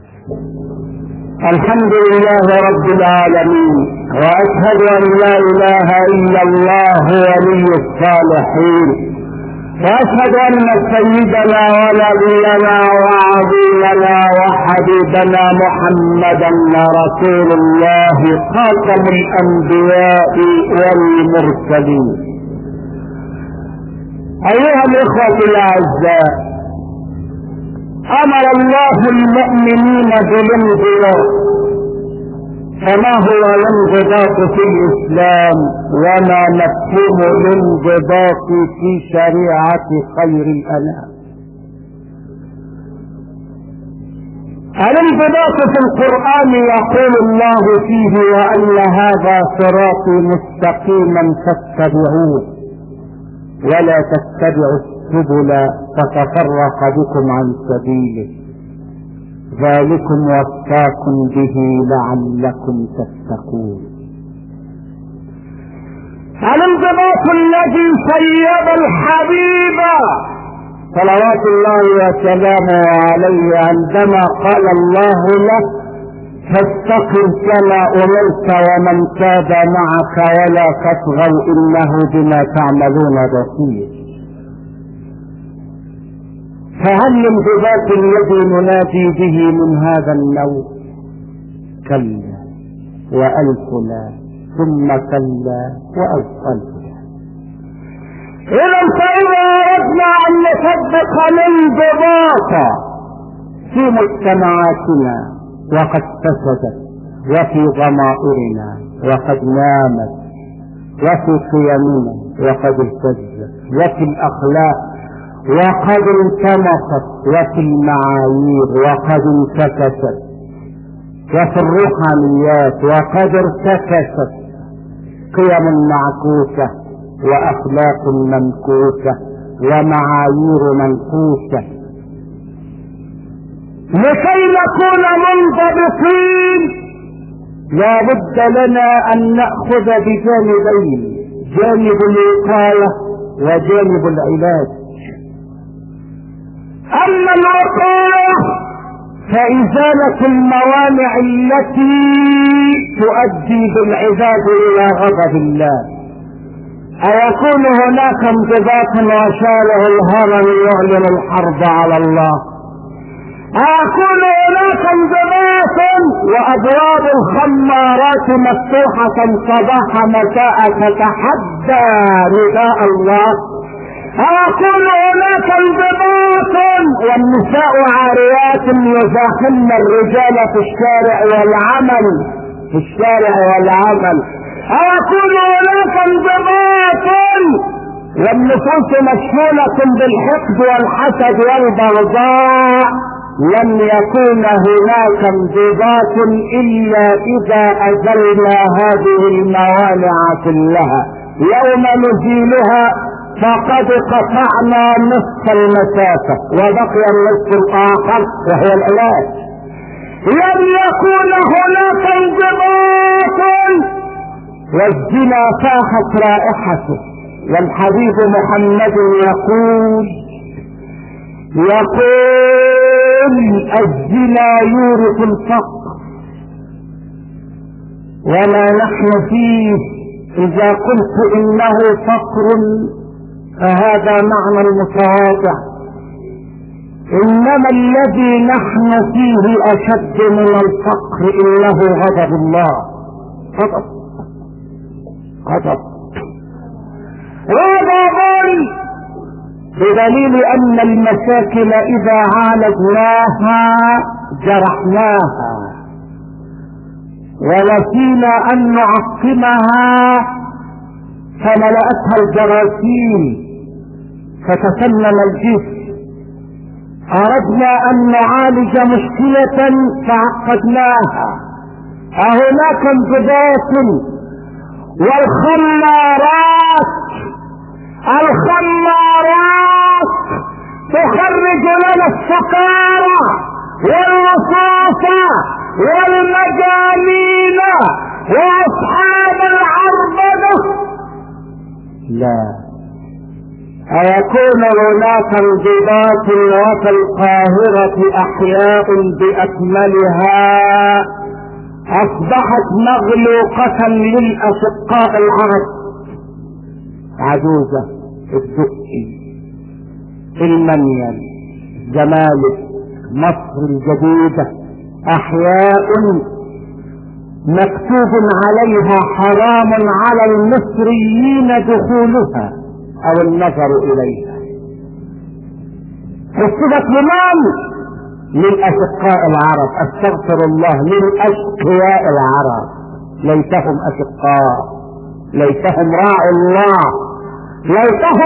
الحمد لله رب العالمين، وأشهد أن لا إله إلا الله ولي الصالحين، وأشهد أن سيدنا ونبينا وعظيمنا وحبيبنا محمدا رسول الله خاتم الأنبياء والمرسلين. أيها الإخوة الأعزاء، أمر الله المؤمنين بالانضباط، فما هو الانضباط في الإسلام وما مفهوم الانضباط في شريعة خير الأنام؟ الانضباط في القرآن يقول الله فيه: وأن هذا صراطي مستقيما فاتبعوه ولا تتبعوا السبل فتفرق بكم عن سبيله، ذلكم وصاكم به لعلكم تتقون. الانضباط الذي سيب الحبيب صلوات الله وسلامه عليه عندما قال الله له: فاستقم كما أمرت ومن تاب معك ولا تطغوا إنه بما تعملون بصير. فهل الانضباط الذي ننادي به من هذا النوع؟ كلا، وألف لا، ثم كلا وألف لا. إذا فإذا أردنا أن نطبق الانضباط في مجتمعاتنا وقد فسدت، وفي ضمائرنا وقد نامت، وفي قيمنا وقد اهتزت، وفي الأخلاق وقد انتمست، وفي المعايير وقد انتكست، وفي الروحانيات وقد ارتكست، قيم معكوسة وأخلاق منكوسة ومعايير منكوسة. لكي نكون منضبطين لا بد لنا أن نأخذ بجانبين، جانب الوقاية وجانب العلاج. أما الوقاية فإزالة الموانع التي تؤدي بالعباد إلى غضب الله. أيكون هناك انضباط وشارع الهرم يعلن الحرب على الله؟ أيكون هناك انضباط وأبواب الخمارات مفتوحة صباح مساء تتحدى نداء الله؟ أيكون هناك انضباط والنساء عاريات يزاحمن الرجال في الشارع والعمل أيكون هناك انضباط والنفوس مشحونة بالحقد والحسد والبغضاء؟ لن يكون هناك انضباط إلا إذا أزلنا هذه الموانع كلها. يوم نزيلها فقد قطعنا نصف المسافة وبقي النصف الآخر وهو العلاج. لن يكون هناك انضباط والزنا فاحت رائحته، والحبيب محمد يقول الزنا يورث الفقر وما نحن فيه. إذا قلت إنه فقر فهذا معنى المتواضع، إنما الذي نحن فيه أشد من الفقر، إنه غضب الله. غضب بدليل أن المشاكل إذا عالجناها جرحناها ونسينا أن نعقمها فملأتها الجراثيم فتسمم الجسم. أردنا أن نعالج مشكلة فعقدناها. أهناك انضباط؟ والخمارات تخرج لنا السكارى والرصاص والمجانين واصحاب العربدة. لا، أيكون هناك انضباط وفي القاهرة أحياء بأكملها أصبحت مغلوقة للأشقاء العرب؟ عجوزة، الدقي، المنيل، زمالك، مصر الجديدة، أحياء مكتوب عليها حرام على المصريين دخولها أو النظر إليها. حسبت لمن؟ للأشقاء العرب. أستغفر الله، للأشقياء العرب. ليتهم أشقاء، ليتهم راعوا الله، ليتهم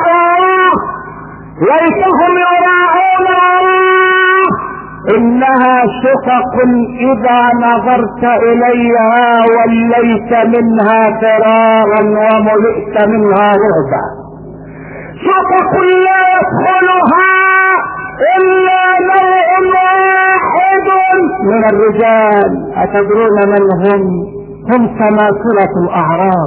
يراعون الله. إنها شقق إذا نظرت إليها وليت منها فرارا وملئت منها رعبا. شقق لا يدخلها إلا نوع واحد من الرجال. أتدرون من هم؟ هم سماسرة الأعراض.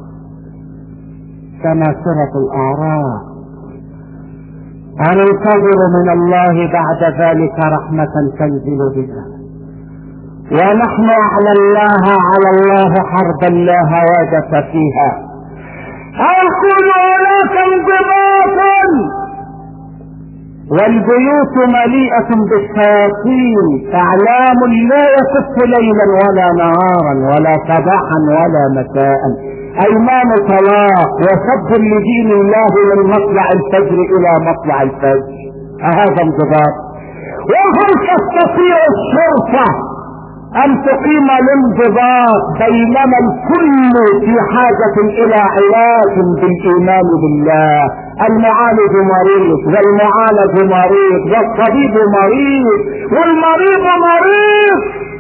ننتظر من الله بعد ذلك رحمة تنزل بنا، ونحن على الله حربا لا هوادة فيها. أيكون هناك انضباط والبيوت مليئة بالشياطين، اعلام لا يكف ليلا ولا نهارا ولا صباحا ولا مساء، ايمان طلاق وسب لدين الله من مطلع الفجر الى مطلع الفجر. هذا انضباط. وهل تستطيع الشرطة ان تقيم الانضباط بينما الكل في حاجة الى علاج بالايمان بالله؟ المعالج مريض والمعالج مريض والطبيب مريض والمريض مريض.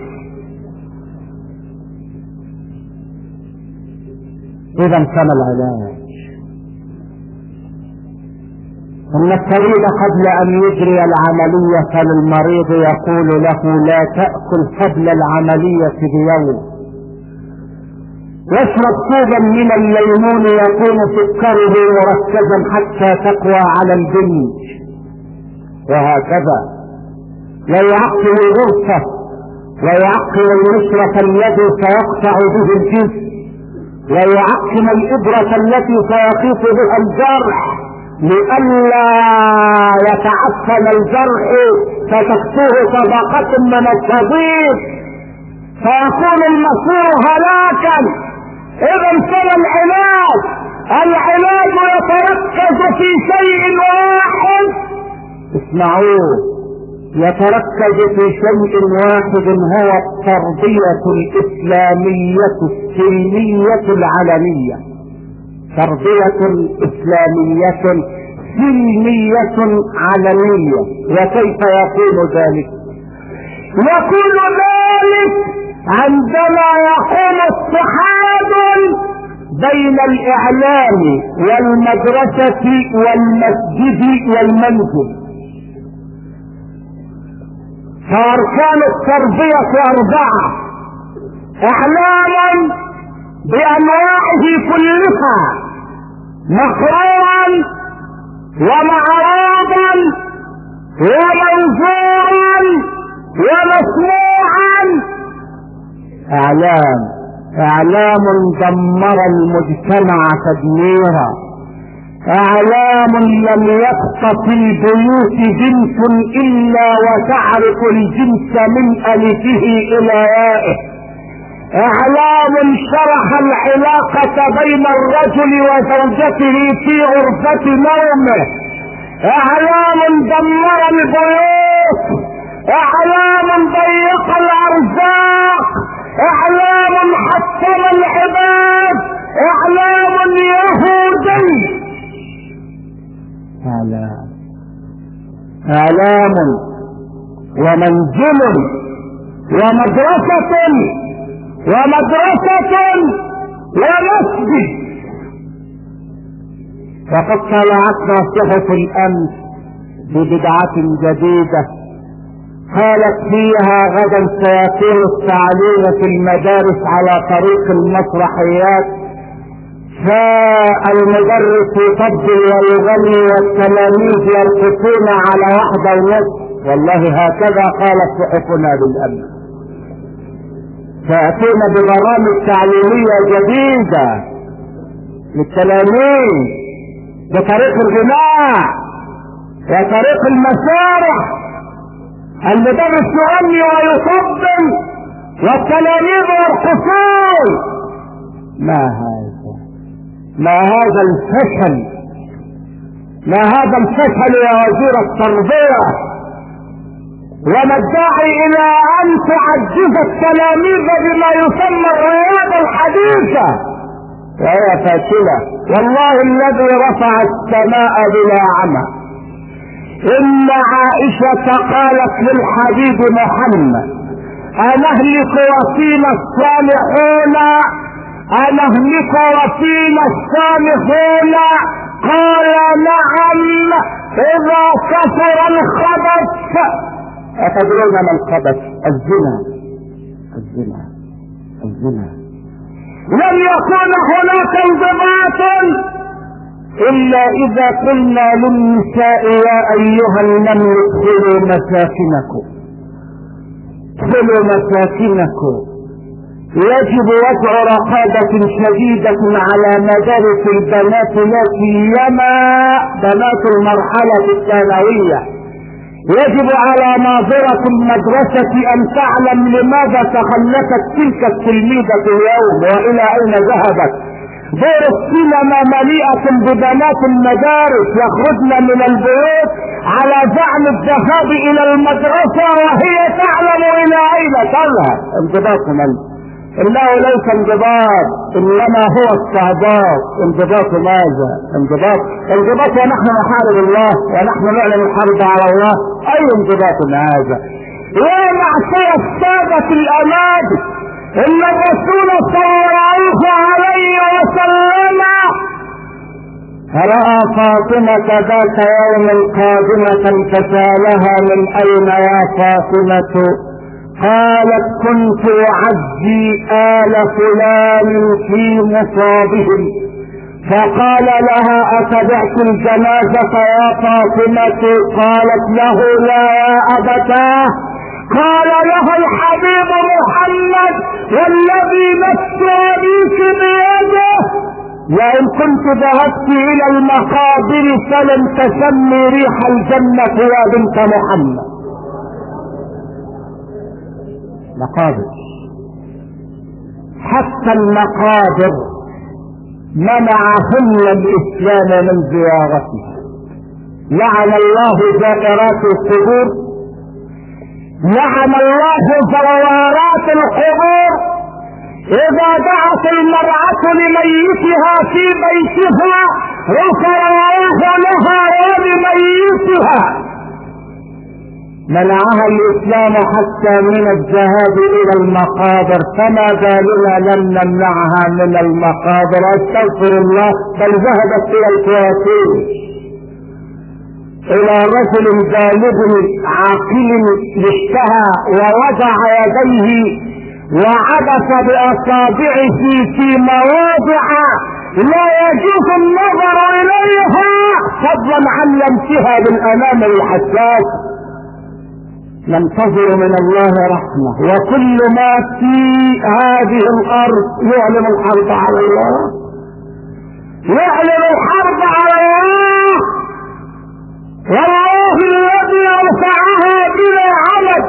اذا كان العلاج ان الطبيب قبل ان يجري العملية للمريض يقول له لا تأكل قبل العملية بيوم، واشرب كوبا من الليمون يكون سكره مركزا حتى تقوى على البنج، وهكذا. ويعقم الغرفة ويعقم المشرف الذي سيقطع به الجسم، ويعقم الإبرة التي سيقيس بها الجرح لئلا يتعفن الجرح فتكسوه طبقة من الصديد فيكون المصير هلاكا. اذا كان العلاج يتركز في شيء واحد، اسمعوه، يتركز في شيء واحد هو التربية الإسلامية السلمية العلنية. تربية إسلامية سلمية علنية. وكيف يكون ذلك؟ يكون ذلك عندما يقوم اتحاد بين الإعلام والمدرسة والمسجد والمنزل. فأركان التربية 4: إعلام بأنواعه كلها، مقروءا ومعروضا ومنظورا ومسموعا. اعلام دمر المجتمع تدميرا، اعلام لم يبق في البيوت جنس الا وتعرف الجنس من الفه الى يائه، اعلام شرح العلاقة بين الرجل وزوجته في غرفة نومه، اعلام دمر البيوت، اعلام ضيق الارزاق، اعلام حطم العباد، اعلام يهودي. اعلام ومنزل ومدرسة ومسجد. وقد طلعتنا صحف الامس ببدعة جديدة قالت فيها غدا سيكون التعليم في المدارس على طريق المسرحيات، فالمدرس يطبل ويغني والتلاميذ يرقصون على 1:30. والله هكذا قالت صحفنا بالامس. سيأتون ببرامج تعليمية جديدة للتلاميذ بطريق الغناء وطريق المسارح. المدرس يغني ويطبل والتلاميذ يرقصون. ما هذا الفشل يا وزير التربية؟ وما الداعي الى ان تعجز التلاميذ بما يسمى الرياضة الحديثة وهي فاشلة. والله الذي رفع السماء بلا عمى ان عائشة قالت للحبيب محمد: انهلك وفينا الصالحون، انهلك وفينا الصالحون؟ قال: نعم اذا كثر الخبث. أتدرون ما الخبث؟ الزنا. لم يكن هناك انضباط إلا إذا قلنا للنساء: يا أيها النمل ادخلوا مساكنكم. يجب وضع رقابة شديدة على مدارس البنات لا سيما بنات المرحلة الثانوية، يجب على ناظرة المدرسة ان تعلم لماذا تخلفت تلك التلميذة اليوم والى اين ذهبت. دور السينما مليئة ببنات المدارس يخرجن من البيوت على زعم الذهاب الى المدرسة وهي تعلم الى اين تذهب. انضباط من؟ انه ليس انضباط انما هو استعباط. انضباط ماذا؟ انضباط ونحن نحارب الله ونحن نعلن الحرب على الله. اي انضباط هذا؟ يا معصية السادة الاماجد ان الرسول صلى الله عليه وسلم رأى فاطمة ذات يوم قادمة فسألها من اين يا فاطمة؟ قالت كنت اعزي آل فلان في مصابهم. فقال لها اتبعت الجنازة يا فاطمة؟ قالت له لا يا ابتاه. قال لها الحبيب محمد والذي نفس ابيك بيده لئن كنت ذهبت الى المقابر فلن تشمي ريح الجنة يا بنت محمد. مقابر، حتى المقابر منعهن الاسلام من زيارتها. لعن الله زائرات القبور، لعن الله زوارات القبور. اذا دعت المرأة لميتها في بيتها غفر الله لها ولميتها. منعها الاسلام حتى من الذهاب الى المقابر، فما بالنا لم نمنعها من المقابر؟ استغفر الله، بل ذهبت الى الكوافير، الى رجل بالغ عاقل اشتهى ووضع يديه وعبث باصابعه في مواضع لا يجوز النظر اليها فضلا عن لمسها بالانام الحساس. ننتظر من الله رحمة، وكل ما في هذه الارض يعلن الحرب على الله، يعلن الحرب على الله. والله الذي ارفعها بلا عمد.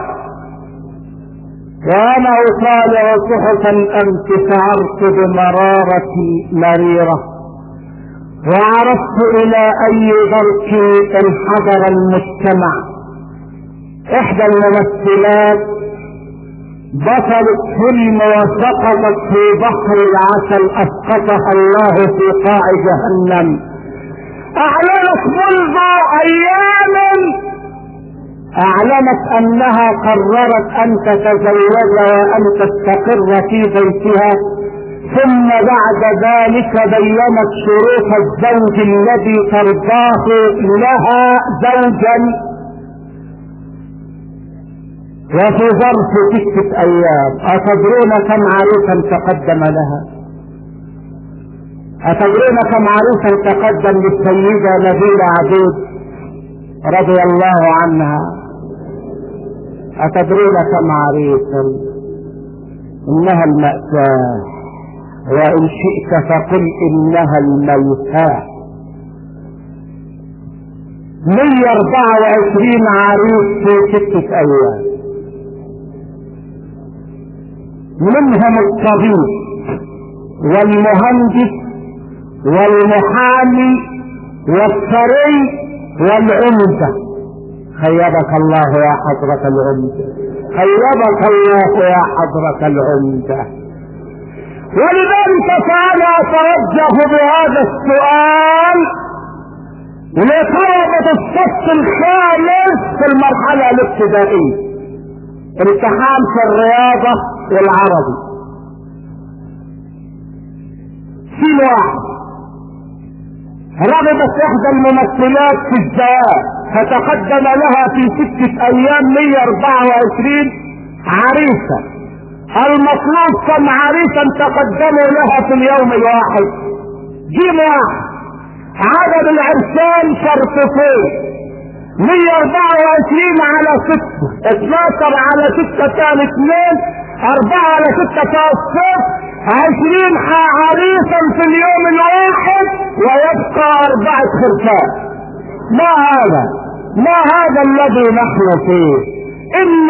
وانا اطالع صحفا امس شعرت بمرارة مريرة وعرفت الى اي درك انحدر المجتمع. احدى الممثلات بطلت فيلم وسقطت في بحر العسل اسقطها الله في قاع جهنم. اعلنت منذ ايام انها قررت ان تتزوج وان تستقر في بيتها، ثم بعد ذلك بينت شروط الزوج الذي ترضاه لها زوجا، وفي ظرف 6 ايام. اتدرون كم عريسا تقدم لها؟ اتدرون كم عريسا تقدم للسيدة نبيلة عبيد رضي الله عنها؟ اتدرون كم عريسا؟ انها المأساة، وان شئت فقل انها الميتاه. 124 عريس في 6 ايام، منهم الطبيب والمهندس والمحامي والثري والعمدة. خيبك الله يا حضرة العمدة، خيبك الله يا حضرة العمدة. ولذلك فأنا أتوجه بهذا السؤال لطلبة الصف الخامس في المرحلة الابتدائية، امتحان في الرياضة والعربي. في واحد رغبت احدى الممثلات في الزواج فتقدم لها في 6 ايام 124 عريسا. المطلوب كم عريسا تقدموا لها في اليوم الواحد؟ جيم واحد. عدد العرسان شرطتين، 124 على 6، 12 على 6 كان 2، 4 على 6 كان 0، 20 عريسا في اليوم الواحد ويبقى 4 خرفان. ما هذا؟ ما هذا الذي نحن فيه؟ إن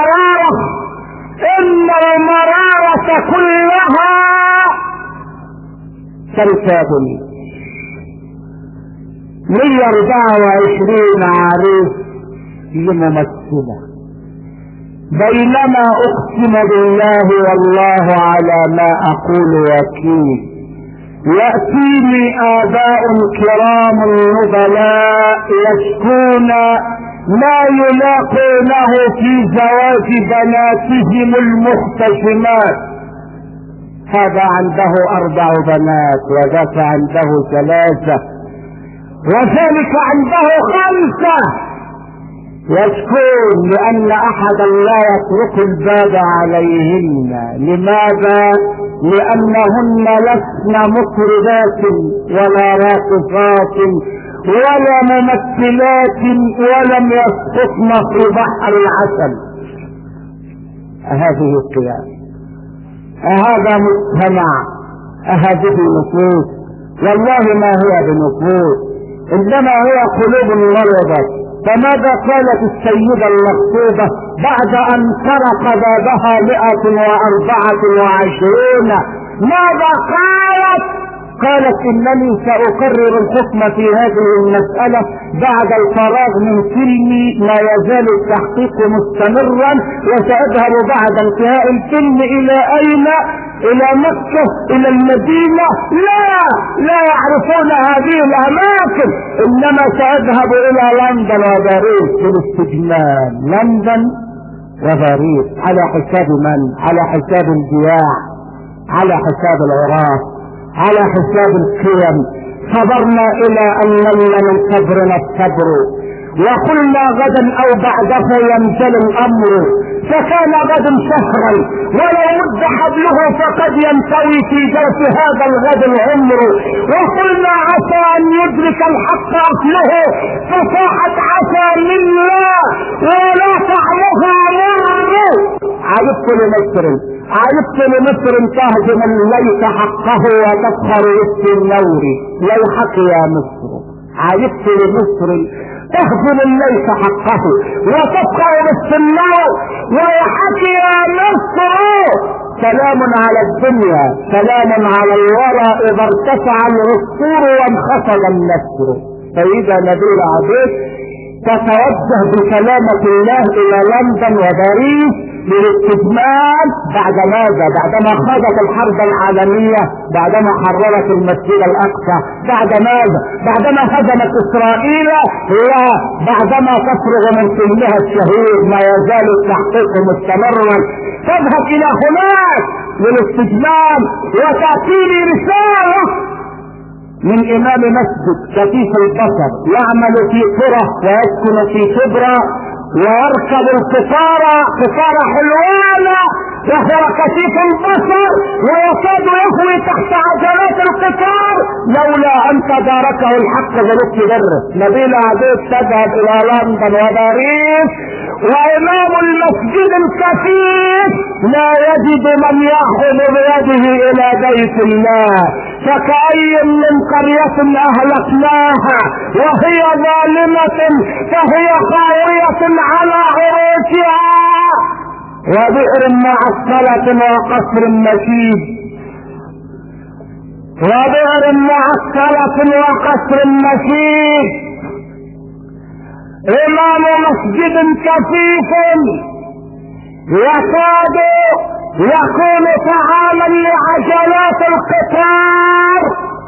المرارة كلها كالكابل. 124 عريس لممثلة، بينما اقسم بالله والله على ما اقول وكيل، يأتيني آباء كرام نبلاء يشكون ما يلاقونه في زواج بناتهم المحتشمات، هذا عنده 4 بنات وذاك عنده 3 وذلك عنده 5، يشكون لأن أحدا لا يترك الباب عليهن. لماذا؟ لأنهن لسن مطربات ولا راقصات ولا ممثلات ولم يسقطن في بحر العسل. هذه القيام، هذا مجتمع، هذه نفوس، والله ما هي بنفوس انما هي قلوب مرضت. فماذا قالت السيدة المخطوبة بعد ان سرق بابها 124؟ ماذا قالت؟ قالت انني ساقرر الحكم في هذه المسألة بعد الفراغ من فيلمي، ما يزال التحقيق مستمرا، وساذهب بعد انتهاء الفيلم الى اين؟ الى مكة، الى المدينة. لا يعرفون هذه الاماكن، انما ساذهب الى لندن وباريس في الاستجمام. لندن وباريس على حساب من؟ على حساب الجياع، على حساب العراف، على حساب القيم. صبرنا الى ان نل من صبرنا الصبر، وقلنا غدا او بعده ينزل الامر، فكان غد شهرا ولو مد حبله فقد ينتوي في جوف هذا الغد العمر، وقلنا عسى ان يدرك الحق اصله، فصاحت عسى منا ولا طعمها مر. عجبت لمصر تهجم الليث حقه وتفخر وسط النور، ليحك يا مصر. عجبت لمصر تهجم الليث حقه وتفخر وسط النور، ويحك يا مصر. سلام على الدنيا، سلام على الورى اذا ارتفع العصفور وانخفض النسر. سيدة نبيل عبيد تتوجه بسلامة الله الى لندن وباريس للاستجمام. بعد ماذا؟ بعدما خاضت الحرب العالمية، بعدما حررت المسجد الاقصى، بعد ماذا؟ بعدما هزمت اسرائيل، لا، بعدما تفرغ من فيلمها الشهير ما يزال التحقيق مستمرا. تذهب الى هناك للاستجمام وتأتيني رسالة من امام مسجد كفيف البصر يعمل في قرى ويسكن في كبرى ويركب القطار، قطار حلوانة، وهو كفيف البصر ويصاد يهوي تحت عجلات القطار لولا ان تداركه الحق بلطف بره. نبيل عبيد تذهب الى لندن وباريس، وامام المسجد الكفيف لا يجد من ياخذ بيده الى بيت الله. فكأي من قرية اهلكناها وهي ظالمة فهي خاوية على عروشها، وبئر معطلة وقصر مشيد، وبئر معطلة وقصر مشيد. امام مسجد كثيف يكاد يكون طعاما لعجلات القطار.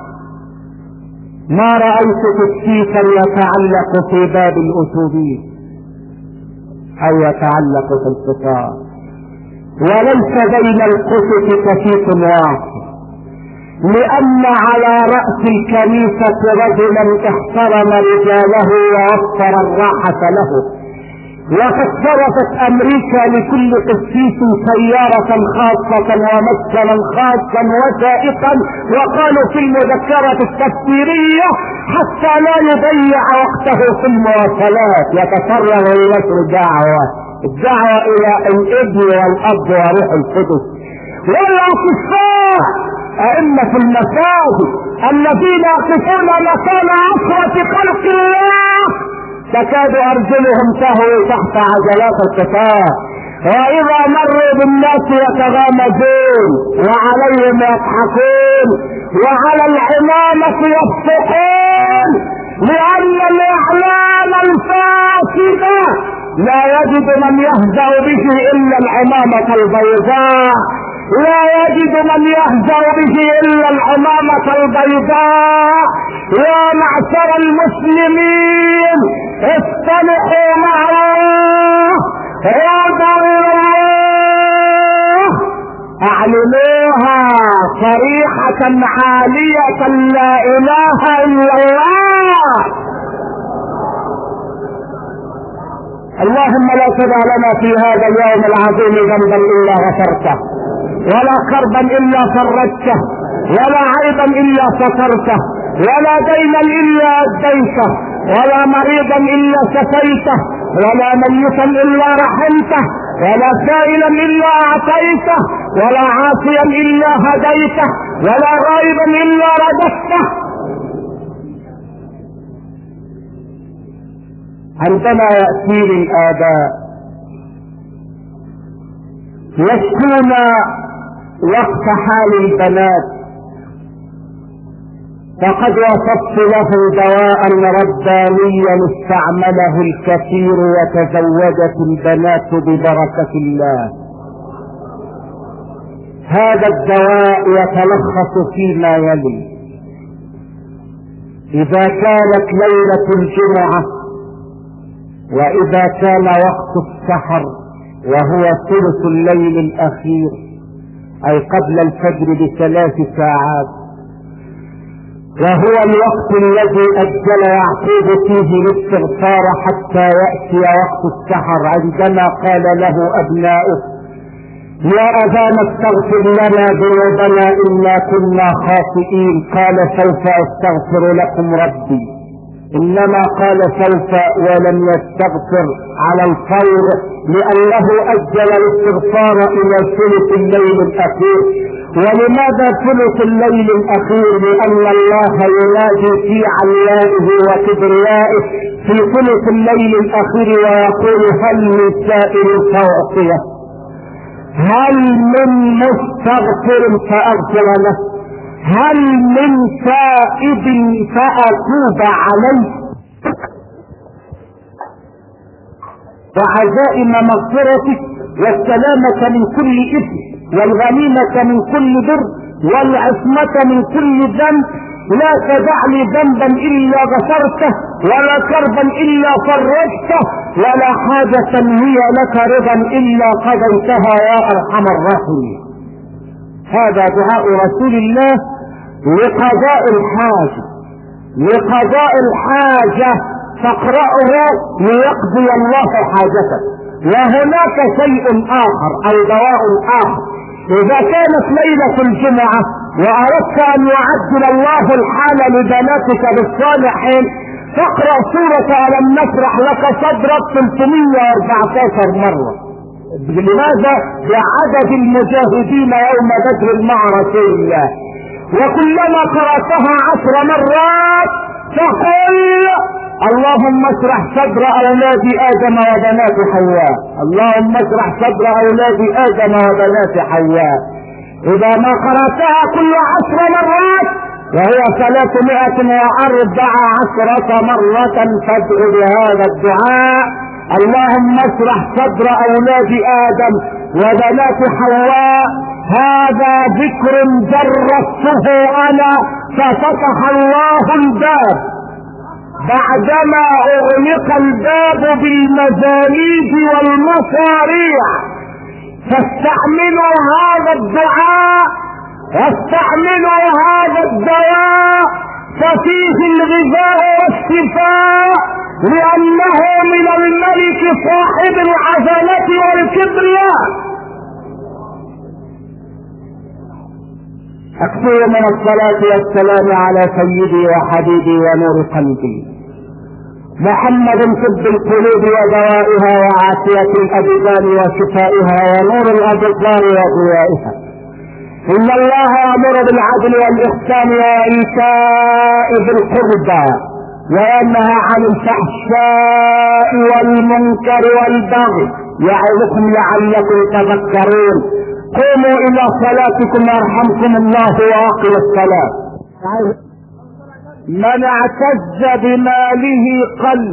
ما رأيت تكتيكا يتعلق في باب الاتوبيس او يتعلق في القطار، وليس بين القطط كثيف واحد، لان على رأس الكنيسة رجلا احترم رجاله ووفر الراحة له. وقد صرفت امريكا لكل قسيس سيارة خاصة ومسكنا خاصا وسائقا، وقالوا في المذكرة التفسيرية حتى لا يضيع وقته في المواصلات يتفرغ لنشر الدعوة الى الابن والاب وروح القدس. والاطفاء ائمة المساجد الذين يقفون مكان عشرة خلق الله تكاد ارجلهم تهوي تحت عجلات القطار، واذا مروا بالناس يتغامزون وعليهم يضحكون وعلى العمامة يصفقون، لان الاعلام الفاسدة لا يجد من يهزأ به الا العمامة البيضاء، لا يجد من يهزأ به الا العمامة البيضاء. يا معشر المسلمين اصطلحوا مع الله، عودوا الى الله، اعلنوها صريحة عالية لا اله الا الله. اللهم لا تدع لنا في هذا اليوم العظيم ذنبا الا غفرته، ولا كربا الا فرجته، ولا عيبا الا سترته، ولا دينا الا اديته، ولا مريضا الا شفيته، ولا ميتا الا رحمته، ولا سائلا الا اعطيته، ولا عاصيا الا هديته، ولا غائبا الا رددته. عندما يأتيني الآباء يشكون وقت حال البنات، فقد وصفت له دواء ربانيا استعمله الكثير وتزوجت البنات ببركة الله. هذا الدواء يتلخص فيما يلي: إذا كانت ليلة الجمعة وإذا كان وقت السحر وهو ثلث الليل الأخير أي قبل الفجر ب3 ساعات، وهو الوقت الذي أجل يعقوب فيه الاستغفار حتى يأتي وقت السحر، عندما قال له أبناؤه: يا أبانا استغفر لنا ذنوبنا إنا كنا خاطئين، قال: سوف أستغفر لكم ربي. إنما قال سوف ولم يستغفر على الفور، لأنه أجل الاستغفار إلى ثلث الليل الأخير. ولماذا ثلث الليل الأخير؟ لأن الله ينادي في علائه وكبريائه في ثلث الليل الأخير ويقول: هل من سائل فأعطيه، هل من مستغفر فأغفر له، هل من تائب فأتوب عليه. وعزائم مغفرتك والسلامة من كل إثم والغنيمة من كل بر والعصمة من كل ذنب. لا تدع لي ذنبا إلا غفرته، ولا كربا إلا فرجته، ولا حاجة هي لك رضا إلا قضيتها يا أرحم الراحمين. هذا دعاء رسول الله لقضاء الحاجة، لقضاء الحاجة فاقرأه ليقضي الله حاجتك. وهناك شيء آخر أو دواء آخر: إذا كانت ليلة الجمعة وأردت أن يعجل الله الحال لبناتك بالصالحين، فاقرأ سورة ألم نشرح لك صدرك 314 مرة. لماذا؟ لعدد المجاهدين يوم بدر مع رسول الله. وكلما قرأتها 10 مرات فقل: اللهم اشرح صدر أولاد آدم وبنات حواء، اللهم اشرح صدر أولاد آدم وبنات حواء. إذا ما قرأتها كل 10 مرات وهي 314 مرة فادعو بهذا الدعاء: اللهم اشرح صدر أولاد آدم وبنات حواء. هذا ذكر جربته أنا ففتح الله الباب بعدما أغلق الباب بالمزامير والمصاريع. فاستعملوا هذا الدعاء واستعملوا هذا الدواء، ففيه الغذاء والشفاء، لأنه من الملك صاحب العزلة والكبرياء. أكثر من الصلاة والسلام على سيدي وحبيبي ونور قلبي محمد، طب القلوب ودوائها وعافية الأبدان وشفائها ونور الأبصار وضيائها. إن الله يأمر بالعدل والإحسان وإيتاء ذي القربى وينهى عن الفحشاء والمنكر والبغي يعظكم لعلكم تذكرون. قوموا الى صلاتكم يرحمكم الله واقم الصلاة. من اعتز بماله قل،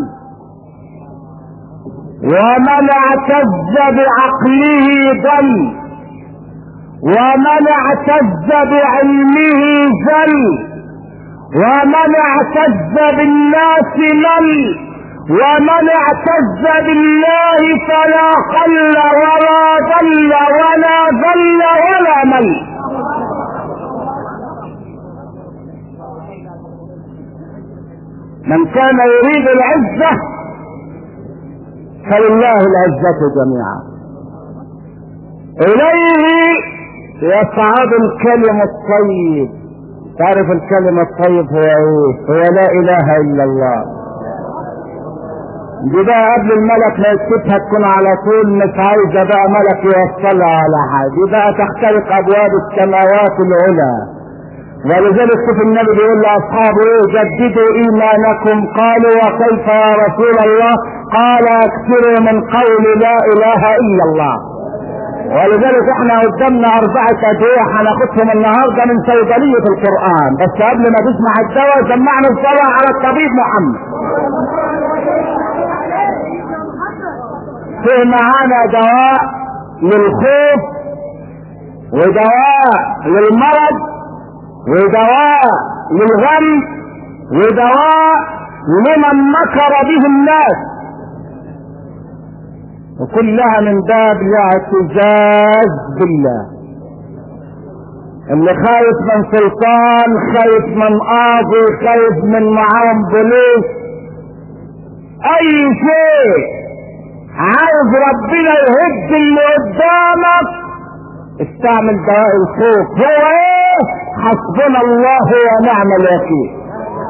ومن اعتز بعقله ضل، ومن اعتز بعلمه زل، ومن اعتز بالناس مل، ومن اعتز بالله فلا قل ولا ضل ولا ذل ولا مل. من كان يريد العزة فلله العزة جميعا، اليه يصعد الكلم الطيب. تعرف الكلم الطيب هو ايه؟ هو لا اله الا الله. دي بقى قبل الملك ما يكتبها تكون على طول مش عايزه بقى ملك يوصلها على حاجه، دي بقى تخترق ابواب السماوات العلى. ولذلك شوف النبي بيقول لاصحابه جددوا ايمانكم. قالوا وكيف يا رسول الله؟ قال اكثروا من قول لا اله الا الله. ولذلك احنا قدامنا 4 ادويه هناخدهم النهارده من صيدليه القران، بس قبل ما تسمع الدواء سمعنا الصلاه على الطبيب محمد. في معانا دواء للخوف، ودواء للمرض، ودواء للغم، ودواء لمن مكر به الناس، وكلها من باب الاعتزاز بالله. اللي خايف من سلطان، خايف من قاضي، خايف من معاهم بوليس، اي شيء عايز ربنا يهد اللي قدامك استعمل دواء الخوف. هو ايه؟ حسبنا الله ونعم الوكيل.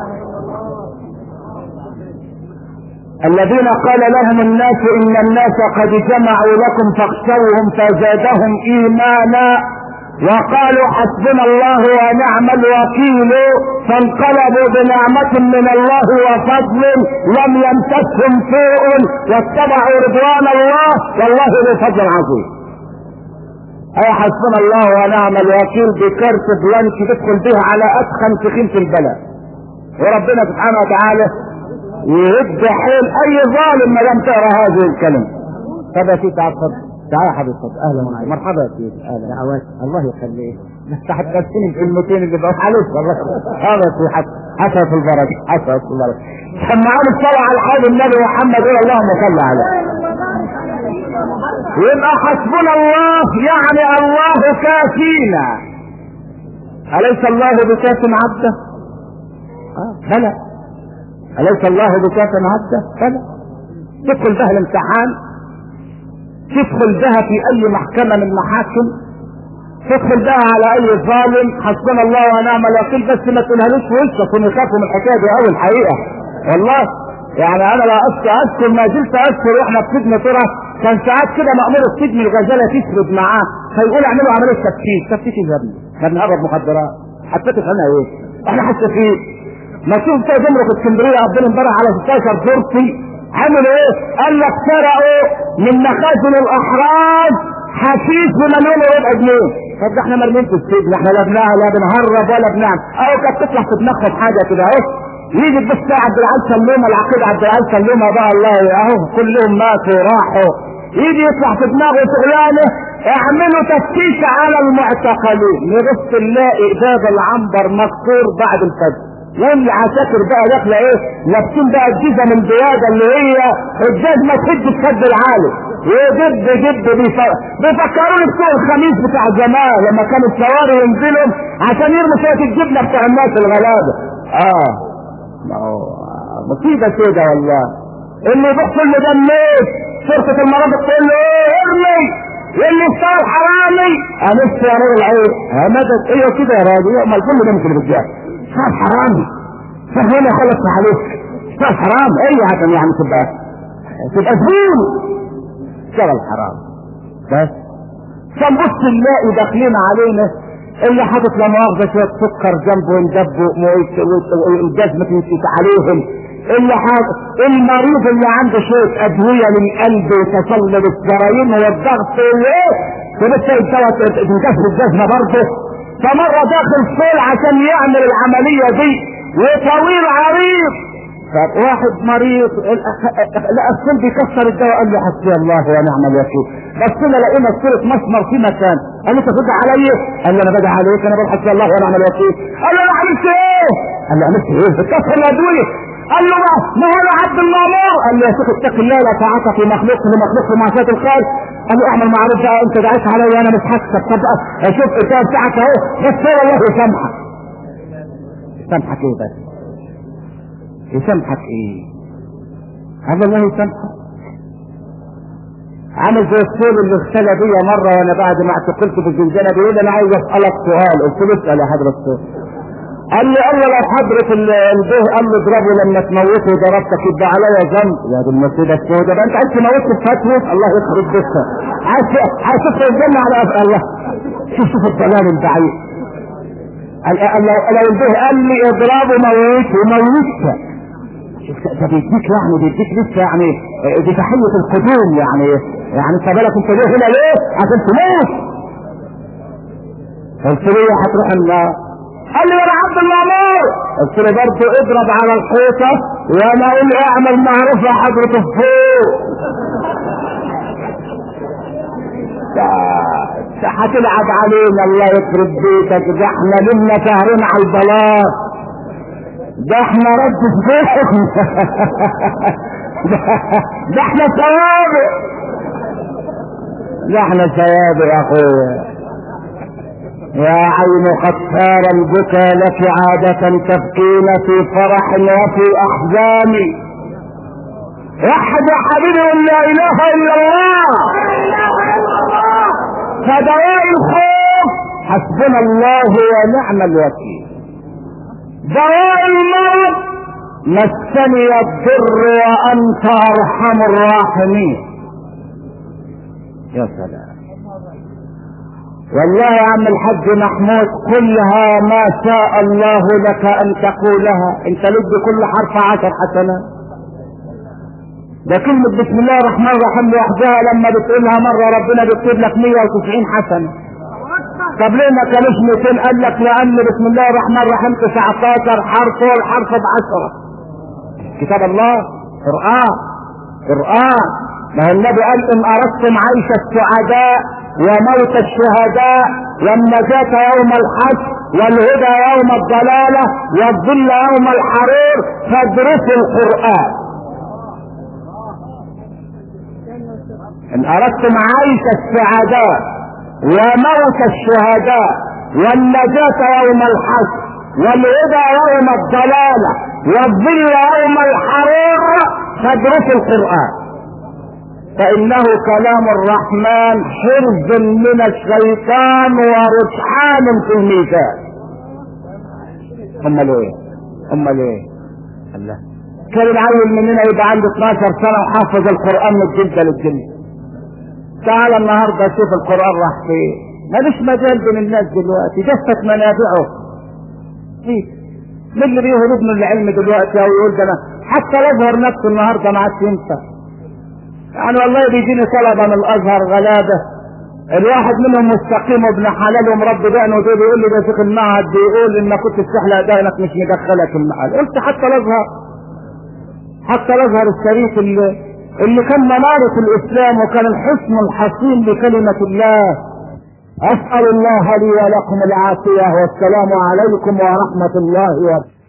الذين قال لهم الناس ان الناس قد جمعوا لكم فاخشوهم فزادهم ايمانا وقالوا حسبنا الله ونعم الوكيل، فانقلبوا بنعمة من الله وفضل لم يمسسهم سوء واتبعوا رضوان الله والله ذو فضل عظيم. اي حسبنا الله ونعم الوكيل بكارت بلانك تدخل بها على اتخن سخين في البلد، وربنا سبحانه وتعالى يهد حيل اي ظالم ما لم تقرا هذه الكلمه. طب يا سيدي تعال تعال يا حبيبي اهلا وسهلا. مرحبا يا سيدي. اهلا دعوات الله يخليك. تحدثتني الكلمتين اللي بقوا عليك والله. هذا في حسن في البركه، حسن في البركه. سمعوا الصلاه على حال النبي محمد اللهم صل عليه. يبقى حسبنا الله يعني الله كافينا. اليس الله بكاف عبده؟ بلى. اليس الله بكاف عبده؟ بلى. تدخل بها الامتحان، تدخل بها في اي محكمة من المحاكم، تدخل بها على اي ظالم، حسبنا الله ونعم الوكيل. بس ما تقولهالوش وشك ونخافوا من الحكايه دي قوي الحقيقه والله. يعني انا لا اذكر ما زلت اذكر واحنا في سجن ترى كان ساعات كده مأمور السجن الغزاله تسرد معاه فيقول اعملوا عمليه تفتيش. تفتيش يا ابني؟ احنا بنهرب مخدرات. هتفتش عنها ايه؟ احنا حاسه فيه. ما تشوف بتوع جمرك اسكندريه قبل امبارح على 16 زرتي عملوا ايه؟ قال لك سرقوا من مخازن الاحراز حشيش بمليون وربع جنيه. طب ده احنا مرمين في السجن، احنا لا لا بنهرب ولا بنعمل. اهو كانت تطلع في دماغهم حاجه كده اهو. يجي بس عبد العال سلومه العقيد عبد العال سلومه بقى الله اهو كلهم ماتوا راحوا. يجي يطلع في دماغه شغلانه اعملوا تفتيش على المعتقلين، نبص نلاقي باب العنبر مكسور بعد الفجر. والعساكر بقى داخله ايه؟ لابسين بقى الجزم البياضه اللي هي الجزمه تهد السد العالي ويدب بيفكروني بتوع الخميس بتاع زمان لما كانوا السواري ينزلوا عشان يرموا شويه الجبنه بتاع الناس الغلابه. مصيبه كده والله. اللي بيحصل له ده الناس شرطه المرافق تقول له ايه ارمي، اللي اشتغل حرامي انس يا راجل العيب مدد ايه كده يا راجل. ما الكل ده مش الرجال اشتغل حرامي فهنا خلص عليك اشتغل حرام ايه يعني تبقى زبون اشتغل حرام. بس فنبص نلاقي داخلين علينا اللي حاطط لا مؤاخذة شوية سكر جنبه ويندبوا والجزمة تمسك عليهم، اللي حاطط المريض اللي عنده شوية أدوية للقلب وتصلب الشرايين والضغط وايه وبالتالي تنكسر الجزمة برضه. فمرة داخل فول عشان يعمل العملية دي وطويل عريض، فواحد مريض لا السن بيكسر الدواء، قال له حسبي الله ونعم الوكيل. بس انا لقينا صورة مسمر في مكان، قال له تفضل عليا؟ قال له انا بدعي عليك، انا بقول حسبي الله ونعم الوكيل. قال له انا عملت ايه؟ قال له عملت ايه؟ بتكسر الادوية. قال له ما هو عبد المامور. قال له يا شيخ اتق الله، لا طاعة في مخلوق لمخلوق في معصية الخالق. قال له اعمل معروف بقى، انت دعيت عليا وانا مش هكسب. طب اشوف الكتاب بتاعك اهو، بس الله يسامحك. يسامحك ايه بس؟ يسامحك ايه؟ قال الله يسامحك. عامل زي السؤال اللي اختلى بيا مره وانا بعد ما اعتقلت في الزنزانه، بيقول انا عايز اسالك سؤال. قلت له اسال يا حضره الشيخ. قال لي الله لو حضره البيه قال له اضربه لما تموته ضربتك يبقى عليا ذنب. يا دي المصيبه السوداء بقى، انت عايز تموته بفتوى؟ الله يخرب بيتك. عايز تدخل الجنه على الله. شوف الضلال البعيد. لو البيه قال لي اضربه موته ده بيديك يعني بيديك لسه يعني دي تحية القدوم يعني انت بالك انت ليه هنا ليه؟ عشان تموت. قلت له هتروح النار. قال لي يا عبد المامور. قلت له برضه اضرب على الحيطة وانا اقول اعمل معروف يا حضرة الفوق. ده هتلعب علينا الله يخرب بيتك، ده احنا لنا شهرين على البلاط، ده احنا رد الفهم. ده احنا سوابق، ده احنا سوابق يا اخويا. يا عين قد صار البكا لك عادة تبكين في فرح وفي احزان. وحد يا حبيبي لا اله الا الله. فدواء الخوف حسبنا الله ونعم الوكيل. دواء الموت مسني الضر وانت ارحم الراحمين. يا سلام والله يا عم الحاج محمود، قلها ما شاء الله لك ان تقولها. انت لك بكل حرف 10 حسنات. ده كلمة بسم الله الرحمن الرحيم لوحدها لما بتقولها مرة ربنا بيكتب لك 190 حسنة. طب ليه ما كانوش 200؟ قال لك لان بسم الله الرحمن الرحيم 19 حرف والحرف ب10. كتاب الله قرآن. ما هو النبي قال ان اردتم عيش السعداء وموت الشهداء والنجاة يوم الحشر والهدى يوم الضلالة والظل يوم الحرير فادرسوا القرآن. ان اردتم عيش السعداء وموت الشهداء والنجاة يوم الحشر والهدى يوم الضلالة والظل يوم الحرير فادرسوا القرآن فإنه كلام الرحمن حرز من الشيطان ورجحان في الميزان. امال ايه الله كان العيل مننا يبقى عنده 12 سنة وحافظ القرآن من الجلدة للجلدة. تعال النهاردة شوف القرآن راح فين. ماليش مجال بين الناس دلوقتي، جفت منابعه. من اللي بيهرب ابنه العلم دلوقتي او يقول ده انا حتى الازهر نفسه النهارده ما عادش ينفع. يعني والله بيجيني طلبه من الازهر غلابه، الواحد منهم مستقيم وابن حلال ومربي دقنه ودول يقول لي ده شيخ المعهد بيقول ان كنت تحلق دقنك مش مدخلك المحل. قلت حتى الازهر الشريف اللي كان منارة الاسلام وكان الحصن الحصين لكلمة الله. اسأل الله لي ولكم العافية والسلام عليكم ورحمة الله وبركاته.